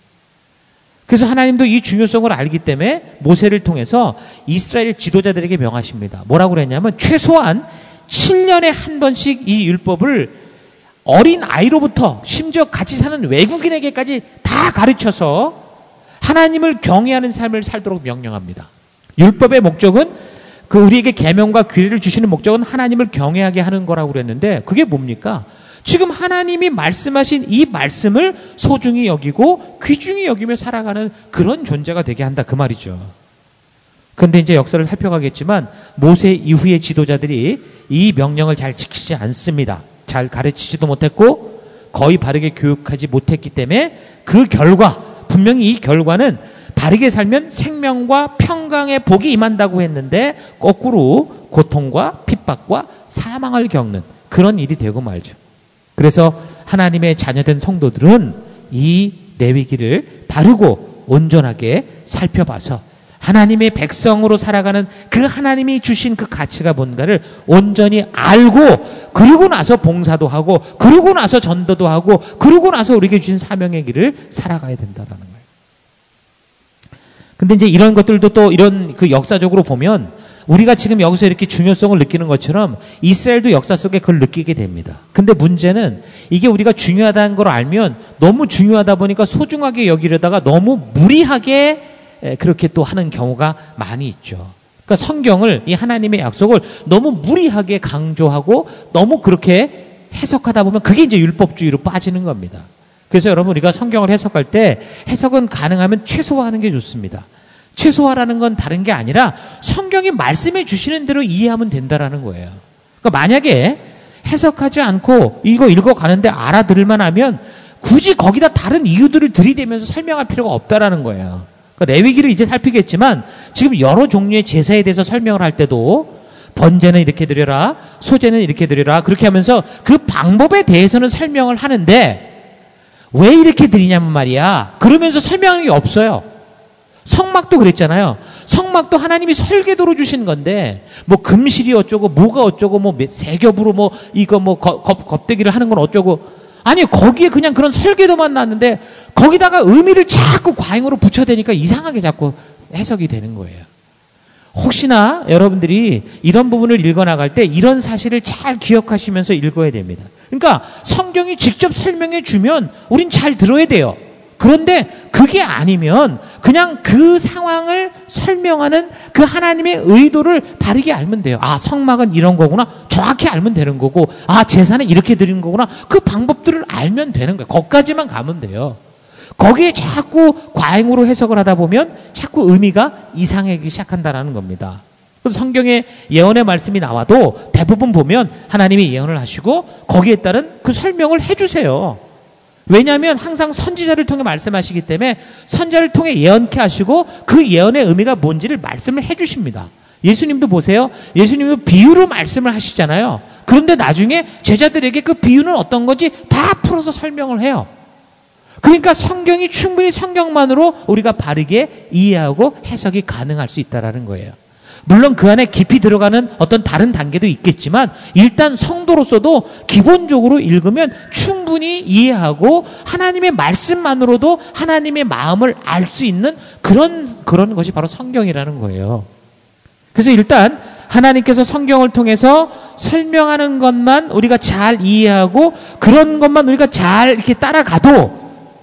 그래서 하나님도 이 중요성을 알기 때문에 모세를 통해서 이스라엘 지도자들에게 명하십니다. 뭐라고 그랬냐면 최소한 칠 년에 한 번씩 이 율법을 어린 아이로부터 심지어 같이 사는 외국인에게까지 다 가르쳐서 하나님을 경외하는 삶을 살도록 명령합니다. 율법의 목적은 그 우리에게 계명과 규례를 주시는 목적은 하나님을 경외하게 하는 거라고 그랬는데 그게 뭡니까? 지금 하나님이 말씀하신 이 말씀을 소중히 여기고 귀중히 여기며 살아가는 그런 존재가 되게 한다, 그 말이죠. 그런데 이제 역사를 살펴가겠지만 모세 이후의 지도자들이 이 명령을 잘 지키지 않습니다. 잘 가르치지도 못했고 거의 바르게 교육하지 못했기 때문에 그 결과, 분명히 이 결과는 바르게 살면 생명과 평강의 복이 임한다고 했는데 거꾸로 고통과 핍박과 사망을 겪는 그런 일이 되고 말죠. 그래서 하나님의 자녀된 성도들은 이 레위기를 바르고 온전하게 살펴봐서 하나님의 백성으로 살아가는 그 하나님이 주신 그 가치가 뭔가를 온전히 알고 그러고 나서 봉사도 하고 그러고 나서 전도도 하고 그러고 나서 우리에게 주신 사명의 길을 살아가야 된다라는 거예요. 근데 이제 이런 것들도 또 이런 그 역사적으로 보면 우리가 지금 여기서 이렇게 중요성을 느끼는 것처럼 이스라엘도 역사 속에 그걸 느끼게 됩니다. 근데 문제는 이게 우리가 중요하다는 걸 알면 너무 중요하다 보니까 소중하게 여기려다가 너무 무리하게 그렇게 또 하는 경우가 많이 있죠. 그러니까 성경을, 이 하나님의 약속을 너무 무리하게 강조하고 너무 그렇게 해석하다 보면 그게 이제 율법주의로 빠지는 겁니다. 그래서 여러분, 우리가 성경을 해석할 때 해석은 가능하면 최소화하는 게 좋습니다. 최소화라는 건 다른 게 아니라 성경이 말씀해 주시는 대로 이해하면 된다라는 거예요. 그러니까 만약에 해석하지 않고 이거 읽어가는데 알아들을만 하면 굳이 거기다 다른 이유들을 들이대면서 설명할 필요가 없다라는 거예요. 그러니까 레위기를 이제 살피겠지만 지금 여러 종류의 제사에 대해서 설명을 할 때도 번제는 이렇게 드려라, 소제는 이렇게 드려라, 그렇게 하면서 그 방법에 대해서는 설명을 하는데 왜 이렇게 드리냐면 말이야, 그러면서 설명하는 게 없어요. 성막도 그랬잖아요. 성막도 하나님이 설계도로 주신 건데 뭐 금실이 어쩌고 뭐가 어쩌고 뭐 세겹으로 뭐 이거 뭐 거, 거, 겁대기를 하는 건 어쩌고, 아니 거기에 그냥 그런 설계도만 놨는데 거기다가 의미를 자꾸 과잉으로 붙여대니까 이상하게 자꾸 해석이 되는 거예요. 혹시나 여러분들이 이런 부분을 읽어나갈 때 이런 사실을 잘 기억하시면서 읽어야 됩니다. 그러니까 성경이 직접 설명해 주면 우린 잘 들어야 돼요. 그런데 그게 아니면 그냥 그 상황을 설명하는 그 하나님의 의도를 바르게 알면 돼요. 아, 성막은 이런 거구나. 정확히 알면 되는 거고, 아, 제사는 이렇게 드리는 거구나. 그 방법들을 알면 되는 거예요. 거기까지만 가면 돼요. 거기에 자꾸 과잉으로 해석을 하다 보면 자꾸 의미가 이상하기 시작한다는 겁니다. 그래서 성경에 예언의 말씀이 나와도 대부분 보면 하나님이 예언을 하시고 거기에 따른 그 설명을 해주세요. 왜냐하면 항상 선지자를 통해 말씀하시기 때문에 선지자를 통해 예언케 하시고 그 예언의 의미가 뭔지를 말씀을 해주십니다. 예수님도 보세요. 예수님도 비유로 말씀을 하시잖아요. 그런데 나중에 제자들에게 그 비유는 어떤 건지 다 풀어서 설명을 해요. 그러니까 성경이 충분히 성경만으로 우리가 바르게 이해하고 해석이 가능할 수 있다는 거예요. 물론 그 안에 깊이 들어가는 어떤 다른 단계도 있겠지만 일단 성도로서도 기본적으로 읽으면 충분히 이해하고 하나님의 말씀만으로도 하나님의 마음을 알 수 있는 그런 그런 것이 바로 성경이라는 거예요. 그래서 일단 하나님께서 성경을 통해서 설명하는 것만 우리가 잘 이해하고 그런 것만 우리가 잘 이렇게 따라가도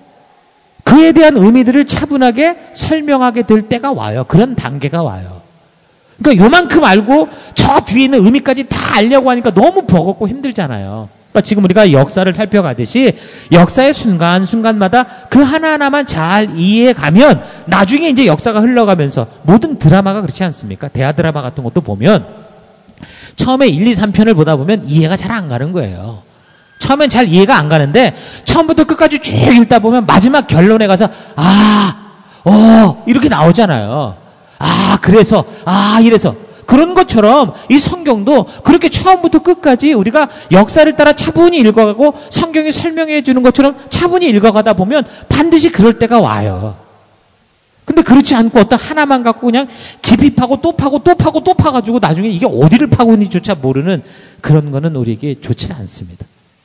그에 대한 의미들을 차분하게 설명하게 될 때가 와요. 그런 단계가 와요. 그러니까 요만큼 알고 저 뒤에 있는 의미까지 다 알려고 하니까 너무 버겁고 힘들잖아요. 그러니까 지금 우리가 역사를 살펴가듯이 역사의 순간순간마다 그 하나하나만 잘 이해가면 나중에 이제 역사가 흘러가면서 모든 드라마가 그렇지 않습니까? 대하 드라마 같은 것도 보면 처음에 일, 이, 삼 편을 보다 보면 이해가 잘 안 가는 거예요. 처음엔 잘 이해가 안 가는데 처음부터 끝까지 쭉 읽다 보면 마지막 결론에 가서 아, 어 이렇게 나오잖아요. 아, 그래서 아, 이래서 그런 것처럼 이 성경도 그렇게 처음부터 끝까지 우리가 역사를 따라 차분히 읽어가고 성경이 설명해 주는 것처럼 차분히 읽어가다 보면 반드시 그럴 때가 와요. 근데 그렇지 않고 어떤 하나만 갖고 그냥 깊이 파고 또 파고 또 파고 또 파가지고 나중에 이게 어디를 파고 있는지조차 모르는 그런 거는 우리에게 좋지는 않습니다.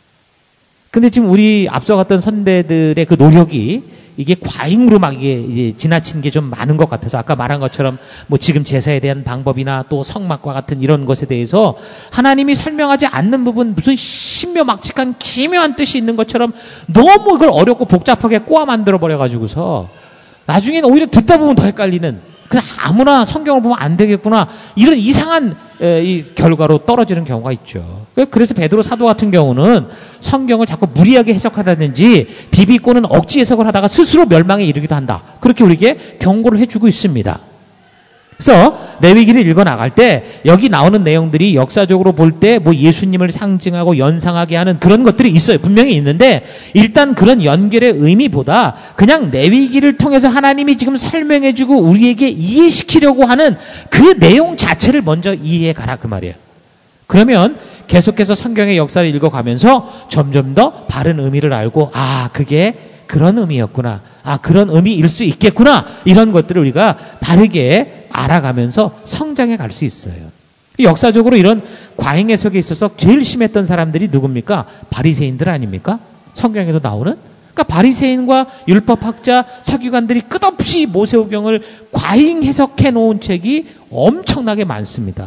근데 지금 우리 앞서갔던 선배들의 그 노력이 이게 과잉으로 막 이게 이제 지나친 게 좀 많은 것 같아서 아까 말한 것처럼 뭐 지금 제사에 대한 방법이나 또 성막과 같은 이런 것에 대해서 하나님이 설명하지 않는 부분 무슨 신묘막측한 기묘한 뜻이 있는 것처럼 너무 그걸 어렵고 복잡하게 꼬아 만들어 버려가지고서 나중에는 오히려 듣다 보면 더 헷갈리는, 그냥 아무나 성경을 보면 안 되겠구나 이런 이상한 이 결과로 떨어지는 경우가 있죠. 그래서 베드로 사도 같은 경우는 성경을 자꾸 무리하게 해석하다든지 비비꼬는 억지 해석을 하다가 스스로 멸망에 이르기도 한다. 그렇게 우리에게 경고를 해주고 있습니다. 그래서 레위기를 읽어나갈 때 여기 나오는 내용들이 역사적으로 볼 때 뭐 예수님을 상징하고 연상하게 하는 그런 것들이 있어요. 분명히 있는데 일단 그런 연결의 의미보다 그냥 레위기를 통해서 하나님이 지금 설명해주고 우리에게 이해시키려고 하는 그 내용 자체를 먼저 이해해 가라 그 말이에요. 그러면 계속해서 성경의 역사를 읽어가면서 점점 더 바른 의미를 알고 아 그게 그런 의미였구나, 아 그런 의미일 수 있겠구나, 이런 것들을 우리가 바르게 알아가면서 성장해 갈 수 있어요. 역사적으로 이런 과잉 해석에 있어서 제일 심했던 사람들이 누굽니까? 바리새인들 아닙니까? 성경에도 나오는. 그러니까 바리새인과 율법학자, 서기관들이 끝없이 모세오경을 과잉 해석해 놓은 책이 엄청나게 많습니다.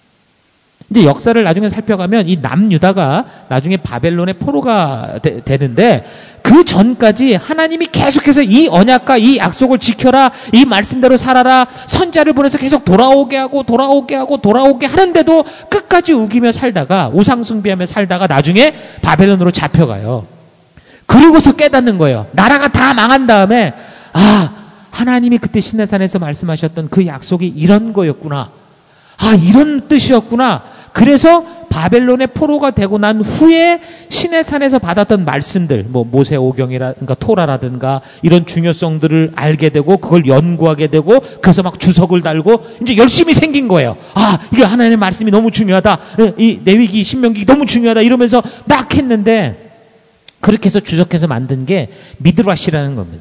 이제 역사를 나중에 살펴가면 이 남유다가 나중에 바벨론의 포로가 되, 되는데 그 전까지 하나님이 계속해서 이 언약과 이 약속을 지켜라, 이 말씀대로 살아라, 선자를 보내서 계속 돌아오게 하고 돌아오게 하고 돌아오게 하는데도 끝까지 우기며 살다가 우상 숭배하며 살다가 나중에 바벨론으로 잡혀가요. 그리고서 깨닫는 거예요. 나라가 다 망한 다음에 아, 하나님이 그때 시내산에서 말씀하셨던 그 약속이 이런 거였구나. 아, 이런 뜻이었구나. 그래서 바벨론의 포로가 되고 난 후에 시내산에서 받았던 말씀들, 뭐 모세오경이라든가 토라라든가 이런 중요성들을 알게 되고 그걸 연구하게 되고 그래서 막 주석을 달고 이제 열심히 생긴 거예요. 아, 이게 하나님의 말씀이 너무 중요하다. 이 레위기, 신명기 너무 중요하다. 이러면서 막 했는데 그렇게 해서 주석해서 만든 게 미드라시라는 겁니다.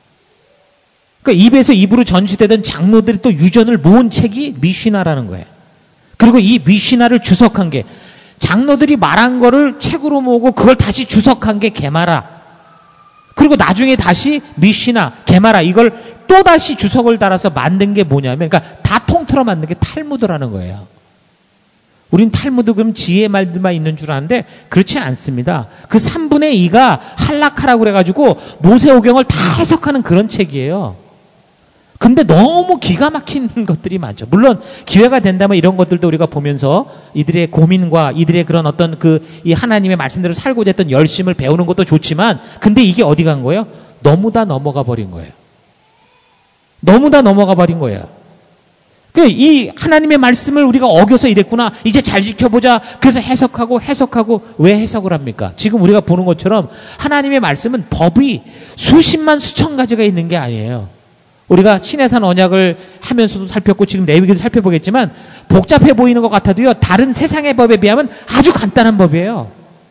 그러니까 입에서 입으로 전시되던 장로들이 또 유전을 모은 책이 미시나라는 거예요. 그리고 이 미시나를 주석한 게 장로들이 말한 거를 책으로 모으고 그걸 다시 주석한 게 게마라. 그리고 나중에 다시 미시나, 게마라 이걸 또 다시 주석을 달아서 만든 게 뭐냐면, 그러니까 다 통틀어 만든 게 탈무드라는 거예요. 우린 탈무드 그럼 지혜 말들만 있는 줄 아는데 그렇지 않습니다. 그 삼분의 이가 할라카라고 그래가지고 모세오경을 다 해석하는 그런 책이에요. 근데 너무 기가 막힌 것들이 많죠. 물론 기회가 된다면 이런 것들도 우리가 보면서 이들의 고민과 이들의 그런 어떤 그 이 하나님의 말씀대로 살고자 했던 열심을 배우는 것도 좋지만, 근데 이게 어디 간 거예요? 너무 다 넘어가 버린 거예요. 너무 다 넘어가 버린 거예요. 이 하나님의 말씀을 우리가 어겨서 이랬구나, 이제 잘 지켜보자. 그래서 해석하고 해석하고. 왜 해석을 합니까? 지금 우리가 보는 것처럼 하나님의 말씀은 법이 수십만 수천 가지가 있는 게 아니에요. 우리가 시내산 언약을 하면서도 살폈고 지금 레위기도 살펴보겠지만 복잡해 보이는 것 같아도요, 다른 세상의 법에 비하면 아주 간단한 법이에요.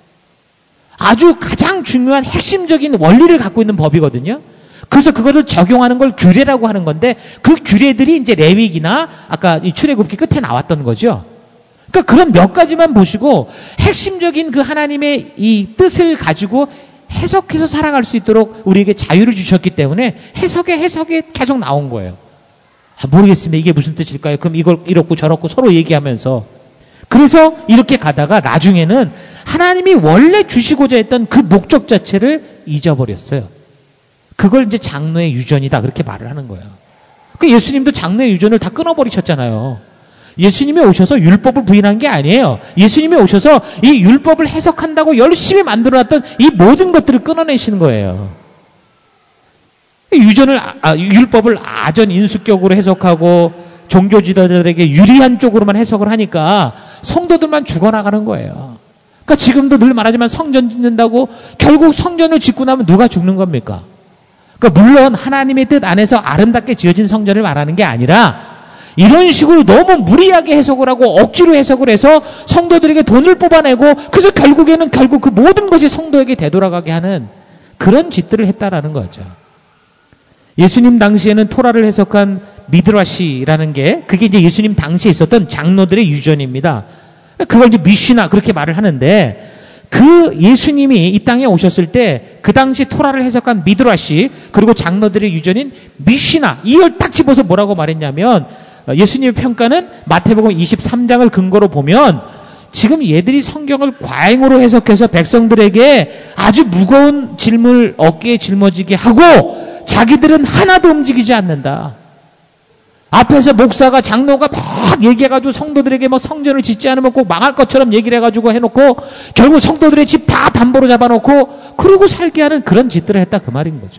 아주 가장 중요한 핵심적인 원리를 갖고 있는 법이거든요. 그래서 그거를 적용하는 걸 규례라고 하는 건데, 그 규례들이 이제 레위기나 아까 이 출애굽기 끝에 나왔던 거죠. 그러니까 그런 몇 가지만 보시고 핵심적인 그 하나님의 이 뜻을 가지고 해석해서 살아갈 수 있도록 우리에게 자유를 주셨기 때문에 해석에 해석이 계속 나온 거예요. 아, 모르겠습니다. 이게 무슨 뜻일까요? 그럼 이걸 이렇고 저렇고 서로 얘기하면서. 그래서 이렇게 가다가 나중에는 하나님이 원래 주시고자 했던 그 목적 자체를 잊어버렸어요. 그걸 이제 장로의 유전이다 그렇게 말을 하는 거예요. 그 예수님도 장로의 유전을 다 끊어버리셨잖아요. 예수님이 오셔서 율법을 부인한 게 아니에요. 예수님이 오셔서 이 율법을 해석한다고 열심히 만들어놨던 이 모든 것들을 끊어내시는 거예요. 유전을, 아, 율법을 아전 인수격으로 해석하고 종교 지도자들에게 유리한 쪽으로만 해석을 하니까 성도들만 죽어나가는 거예요. 그러니까 지금도 늘 말하지만 성전 짓는다고 결국 성전을 짓고 나면 누가 죽는 겁니까? 그러니까 물론 하나님의 뜻 안에서 아름답게 지어진 성전을 말하는 게 아니라 이런 식으로 너무 무리하게 해석을 하고 억지로 해석을 해서 성도들에게 돈을 뽑아내고, 그래서 결국에는 결국 그 모든 것이 성도에게 되돌아가게 하는 그런 짓들을 했다라는 거죠. 예수님 당시에는 토라를 해석한 미드라시라는 게, 그게 이제 예수님 당시에 있었던 장로들의 유전입니다. 그걸 이제 미시나 그렇게 말을 하는데, 그 예수님이 이 땅에 오셨을 때 그 당시 토라를 해석한 미드라시 그리고 장로들의 유전인 미시나, 이걸 딱 집어서 뭐라고 말했냐면, 예수님의 평가는 마태복음 이십삼 장을 근거로 보면 지금 얘들이 성경을 과잉으로 해석해서 백성들에게 아주 무거운 짐을 어깨에 짊어지게 하고 자기들은 하나도 움직이지 않는다. 앞에서 목사가 장로가 막 얘기해가지고 성도들에게 뭐 성전을 짓지 않으면 꼭 망할 것처럼 얘기를 해가지고 해놓고 결국 성도들의 집 다 담보로 잡아놓고 그러고 살게 하는 그런 짓들을 했다 그 말인 거죠.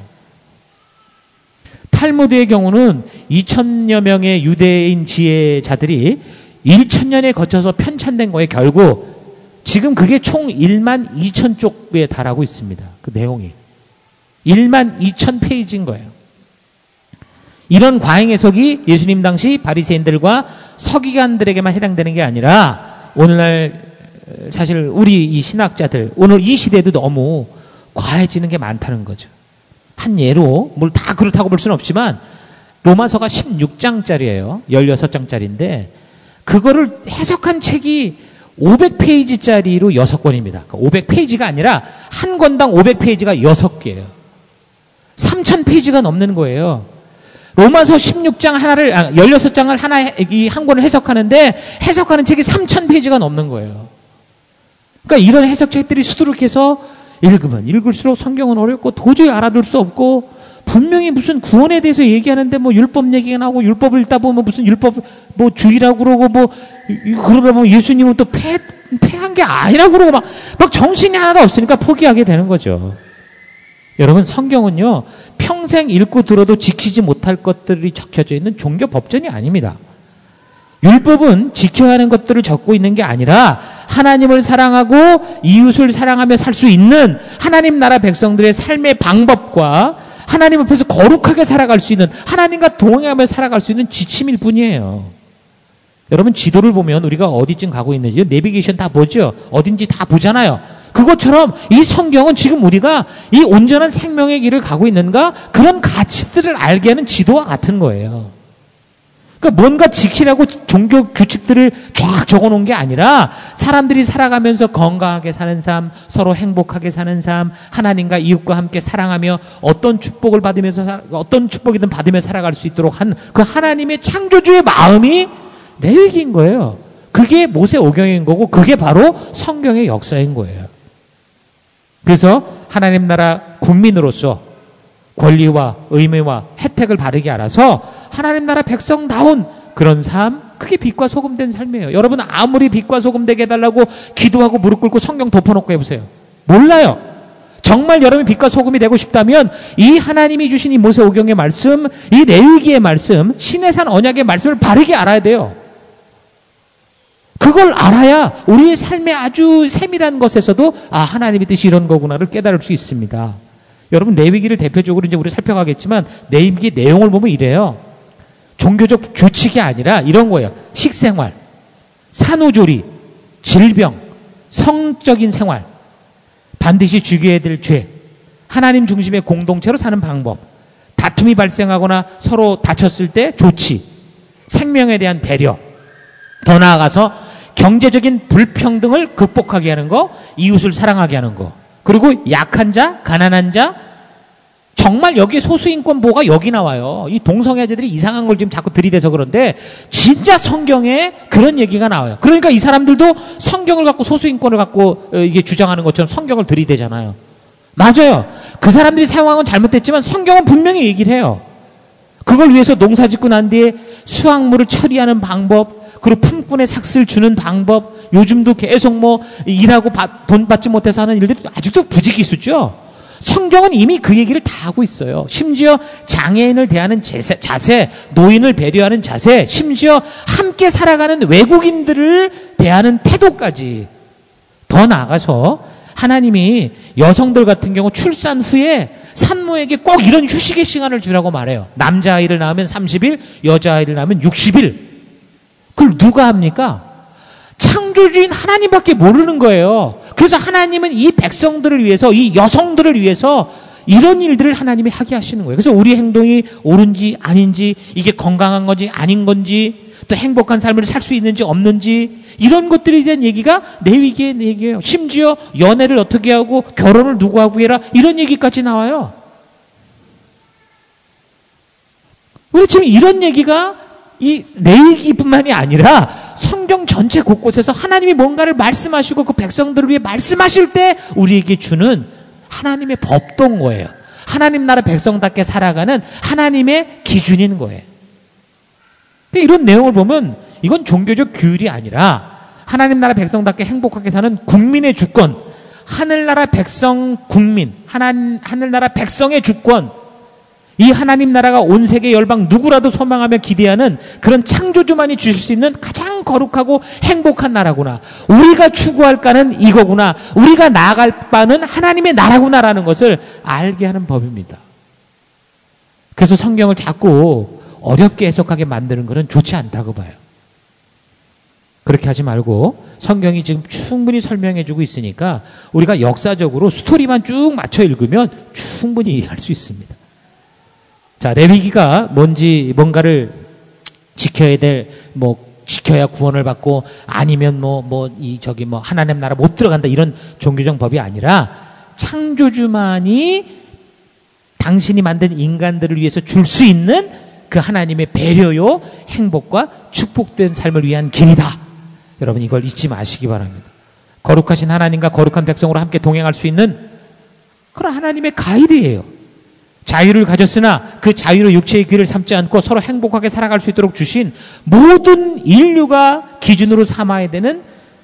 탈무드의 경우는 이천여 명의 유대인 지혜자들이 천 년에 거쳐서 편찬된 거에 결국 지금 그게 총 만 이천 쪽에 달하고 있습니다. 그 내용이. 만 이천 페이지인 거예요. 이런 과잉 해석이 예수님 당시 바리새인들과 서기관들에게만 해당되는 게 아니라 오늘날 사실 우리 이 신학자들, 오늘 이 시대에도 너무 과해지는 게 많다는 거죠. 한 예로, 뭘 다 그렇다고 볼 수는 없지만 로마서가 십육 장짜리예요. 열여섯 장짜리인데 그거를 해석한 책이 오백 페이지짜리로 여섯 권입니다. 그러니까 오백 페이지가 아니라 한 권당 오백 페이지가 여섯 개예요. 삼천 페이지가 넘는 거예요. 로마서 십육 장 하나를, 아, 열여섯 장을 하나, 이 한 권을 해석하는데 해석하는 책이 삼천 페이지가 넘는 거예요. 그러니까 이런 해석책들이 수두룩해서 읽으면 읽을수록 성경은 어렵고 도저히 알아둘 수 없고, 분명히 무슨 구원에 대해서 얘기하는데 뭐 율법 얘기가 나오고, 율법을 읽다 보면 무슨 율법 뭐 주의라고 그러고, 뭐 그러다 보면 예수님은 또 패, 패한 게 아니라고 그러고, 막, 막 정신이 하나도 없으니까 포기하게 되는 거죠. 여러분, 성경은요 평생 읽고 들어도 지키지 못할 것들이 적혀져 있는 종교 법전이 아닙니다. 율법은 지켜야 하는 것들을 적고 있는 게 아니라 하나님을 사랑하고 이웃을 사랑하며 살 수 있는 하나님 나라 백성들의 삶의 방법과 하나님 앞에서 거룩하게 살아갈 수 있는, 하나님과 동행하며 살아갈 수 있는 지침일 뿐이에요. 여러분, 지도를 보면 우리가 어디쯤 가고 있는지 내비게이션 다 보죠. 어딘지 다 보잖아요. 그것처럼 이 성경은 지금 우리가 이 온전한 생명의 길을 가고 있는가, 그런 가치들을 알게 하는 지도와 같은 거예요. 그러니까 뭔가 지키라고 종교 규칙들을 쫙 적어놓은 게 아니라 사람들이 살아가면서 건강하게 사는 삶, 서로 행복하게 사는 삶, 하나님과 이웃과 함께 사랑하며 어떤 축복을 받으면서, 어떤 축복이든 받으며 살아갈 수 있도록 한 그 하나님의 창조주의 마음이 레위기인 거예요. 그게 모세오경인 거고, 그게 바로 성경의 역사인 거예요. 그래서 하나님 나라 국민으로서 권리와 의무와 혜택을 바르게 알아서 하나님 나라 백성다운 그런 삶, 그게 빛과 소금 된 삶이에요. 여러분, 아무리 빛과 소금 되게 해달라고 기도하고 무릎 꿇고 성경 덮어놓고 해보세요. 몰라요. 정말 여러분이 빛과 소금이 되고 싶다면 이 하나님이 주신 이 모세오경의 말씀, 이 레위기의 말씀, 시내산 언약의 말씀을 바르게 알아야 돼요. 그걸 알아야 우리의 삶의 아주 세밀한 것에서도 아, 하나님의 뜻이 이런 거구나를 깨달을 수 있습니다. 여러분, 레위기를 대표적으로 이제 우리 살펴가겠지만 레위기 내용을 보면 이래요. 종교적 규칙이 아니라 이런 거예요. 식생활, 산후조리, 질병, 성적인 생활, 반드시 죽여야 될 죄, 하나님 중심의 공동체로 사는 방법, 다툼이 발생하거나 서로 다쳤을 때 조치, 생명에 대한 배려, 더 나아가서 경제적인 불평등을 극복하게 하는 거, 이웃을 사랑하게 하는 거, 그리고 약한 자, 가난한 자, 정말 여기에 소수인권 보호가 여기 나와요. 이 동성애자들이 이상한 걸 지금 자꾸 들이대서 그런데 진짜 성경에 그런 얘기가 나와요. 그러니까 이 사람들도 성경을 갖고 소수인권을 갖고 이게 주장하는 것처럼 성경을 들이대잖아요. 맞아요. 그 사람들이 사용한 건 잘못됐지만 성경은 분명히 얘기를 해요. 그걸 위해서 농사 짓고 난 뒤에 수확물을 처리하는 방법, 그리고 품꾼의 삭스를 주는 방법, 요즘도 계속 뭐 일하고 돈 받지 못해서 하는 일들이 아직도 부지기수죠. 성경은 이미 그 얘기를 다 하고 있어요. 심지어 장애인을 대하는 자세, 자세, 노인을 배려하는 자세, 심지어 함께 살아가는 외국인들을 대하는 태도까지. 더 나아가서 하나님이 여성들 같은 경우 출산 후에 산모에게 꼭 이런 휴식의 시간을 주라고 말해요. 남자아이를 낳으면 삼십 일, 여자아이를 낳으면 육십 일. 그걸 누가 합니까? 창조주인 하나님밖에 모르는 거예요. 그래서 하나님은 이 백성들을 위해서, 이 여성들을 위해서 이런 일들을 하나님이 하게 하시는 거예요. 그래서 우리 행동이 옳은지 아닌지, 이게 건강한 건지 아닌 건지, 또 행복한 삶을 살 수 있는지 없는지, 이런 것들에 대한 얘기가 레위기의 얘기예요. 심지어 연애를 어떻게 하고 결혼을 누구하고 해라, 이런 얘기까지 나와요. 우리 지금 이런 얘기가 이 레위기뿐만이 아니라 성경 전체 곳곳에서 하나님이 뭔가를 말씀하시고 그 백성들을 위해 말씀하실 때 우리에게 주는 하나님의 법도인 거예요. 하나님 나라 백성답게 살아가는 하나님의 기준인 거예요. 이런 내용을 보면 이건 종교적 규율이 아니라 하나님 나라 백성답게 행복하게 사는 국민의 주권, 하늘나라 백성 국민, 하나님, 하늘나라 백성의 주권, 이 하나님 나라가 온 세계 열방 누구라도 소망하며 기대하는 그런 창조주만이 주실 수 있는 가장 거룩하고 행복한 나라구나. 우리가 추구할 바는 이거구나. 우리가 나아갈 바는 하나님의 나라구나라는 것을 알게 하는 법입니다. 그래서 성경을 자꾸 어렵게 해석하게 만드는 것은 좋지 않다고 봐요. 그렇게 하지 말고 성경이 지금 충분히 설명해주고 있으니까 우리가 역사적으로 스토리만 쭉 맞춰 읽으면 충분히 이해할 수 있습니다. 자, 레위기가 뭔지, 뭔가를 지켜야 될, 뭐, 지켜야 구원을 받고, 아니면 뭐, 뭐, 이, 저기 뭐, 하나님 나라 못 들어간다, 이런 종교적 법이 아니라, 창조주만이 당신이 만든 인간들을 위해서 줄 수 있는 그 하나님의 배려요, 행복과 축복된 삶을 위한 길이다. 여러분, 이걸 잊지 마시기 바랍니다. 거룩하신 하나님과 거룩한 백성으로 함께 동행할 수 있는 그런 하나님의 가이드예요. 자유를 가졌으나 그 자유로 육체의 귀를 삼지 않고 서로 행복하게 살아갈 수 있도록 주신 모든 인류가 기준으로 삼아야 되는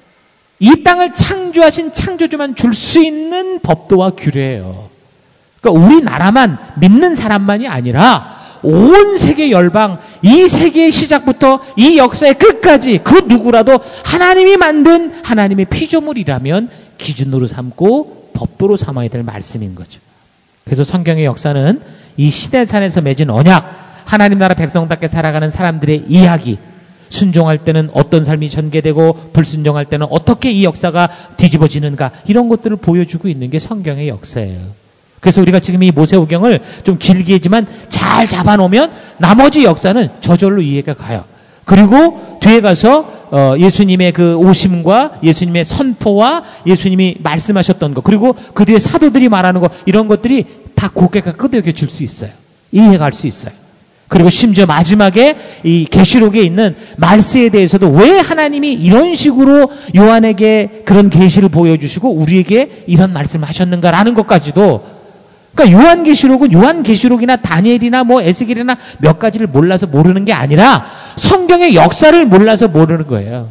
이 땅을 창조하신 창조주만 줄 수 있는 법도와 규례예요. 그러니까 우리나라만 믿는 사람만이 아니라 온 세계 열방, 이 세계의 시작부터 이 역사의 끝까지 그 누구라도 하나님이 만든 하나님의 피조물이라면 기준으로 삼고 법도로 삼아야 될 말씀인 거죠. 그래서 성경의 역사는 이 시내산에서 맺은 언약, 하나님 나라 백성답게 살아가는 사람들의 이야기, 순종할 때는 어떤 삶이 전개되고 불순종할 때는 어떻게 이 역사가 뒤집어지는가, 이런 것들을 보여주고 있는 게 성경의 역사예요. 그래서 우리가 지금 이 모세오경을 좀 길게 했지만 잘 잡아놓으면 나머지 역사는 저절로 이해가 가요. 그리고 뒤에 가서 어 예수님의 그 오심과 예수님의 선포와 예수님이 말씀하셨던 것, 그리고 그 뒤에 사도들이 말하는 것, 이런 것들이 다 고개가 끄덕여질 수 있어요. 이해갈 수 있어요. 그리고 심지어 마지막에 이 계시록에 있는 말세에 대해서도 왜 하나님이 이런 식으로 요한에게 그런 계시를 보여주시고 우리에게 이런 말씀을 하셨는가라는 것까지도, 그러니까 요한계시록은 요한계시록이나 다니엘이나 뭐 에스겔이나 몇 가지를 몰라서 모르는 게 아니라 성경의 역사를 몰라서 모르는 거예요.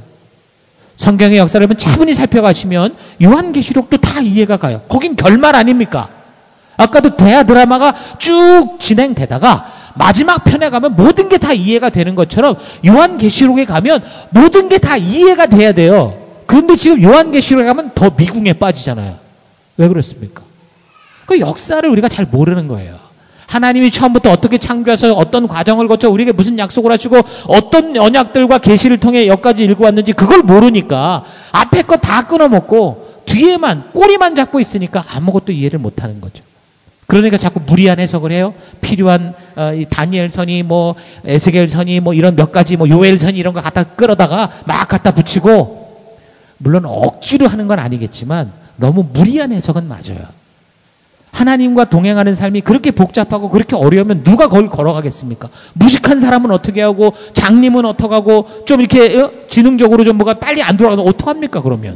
성경의 역사를 한번 차분히 살펴가시면 요한계시록도 다 이해가 가요. 거긴 결말 아닙니까? 아까도 대하 드라마가 쭉 진행되다가 마지막 편에 가면 모든 게 다 이해가 되는 것처럼 요한계시록에 가면 모든 게 다 이해가 돼야 돼요. 그런데 지금 요한계시록에 가면 더 미궁에 빠지잖아요. 왜 그렇습니까? 그 역사를 우리가 잘 모르는 거예요. 하나님이 처음부터 어떻게 창조해서 어떤 과정을 거쳐 우리에게 무슨 약속을 하시고 어떤 언약들과 계시를 통해 여기까지 읽어왔는지 그걸 모르니까 앞에 거 다 끊어먹고 뒤에만 꼬리만 잡고 있으니까 아무것도 이해를 못하는 거죠. 그러니까 자꾸 무리한 해석을 해요. 필요한 어, 이 다니엘선이 뭐 에스겔선이 뭐 이런 몇 가지 뭐 요엘선이 이런 거 갖다 끌어다가 막 갖다 붙이고, 물론 억지로 하는 건 아니겠지만 너무 무리한 해석은 맞아요. 하나님과 동행하는 삶이 그렇게 복잡하고 그렇게 어려우면 누가 거길 걸어가겠습니까? 무식한 사람은 어떻게 하고 장님은 어떻게 하고 좀 이렇게 어? 지능적으로 좀 뭐가 빨리 안 돌아가서 어떡합니까 그러면?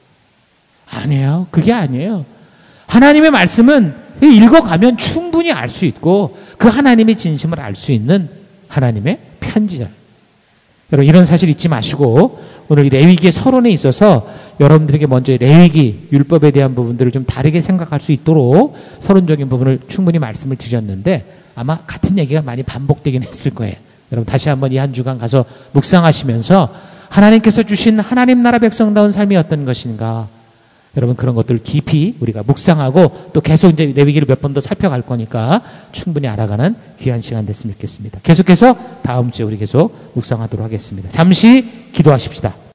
아니에요. 그게 아니에요. 하나님의 말씀은 읽어가면 충분히 알 수 있고 그 하나님의 진심을 알 수 있는 하나님의 편지잖아요. 여러분 이런 사실 잊지 마시고 오늘 이 레위기의 서론에 있어서 여러분들에게 먼저 레위기 율법에 대한 부분들을 좀 다르게 생각할 수 있도록 서론적인 부분을 충분히 말씀을 드렸는데 아마 같은 얘기가 많이 반복되긴 했을 거예요. 여러분 다시 한번 이 한 주간 가서 묵상하시면서 하나님께서 주신 하나님 나라 백성다운 삶이 어떤 것인가, 여러분 그런 것들을 깊이 우리가 묵상하고 또 계속 이제 레위기를 몇 번 더 살펴갈 거니까 충분히 알아가는 귀한 시간 됐으면 좋겠습니다. 계속해서 다음 주에 우리 계속 묵상하도록 하겠습니다. 잠시 기도하십시다.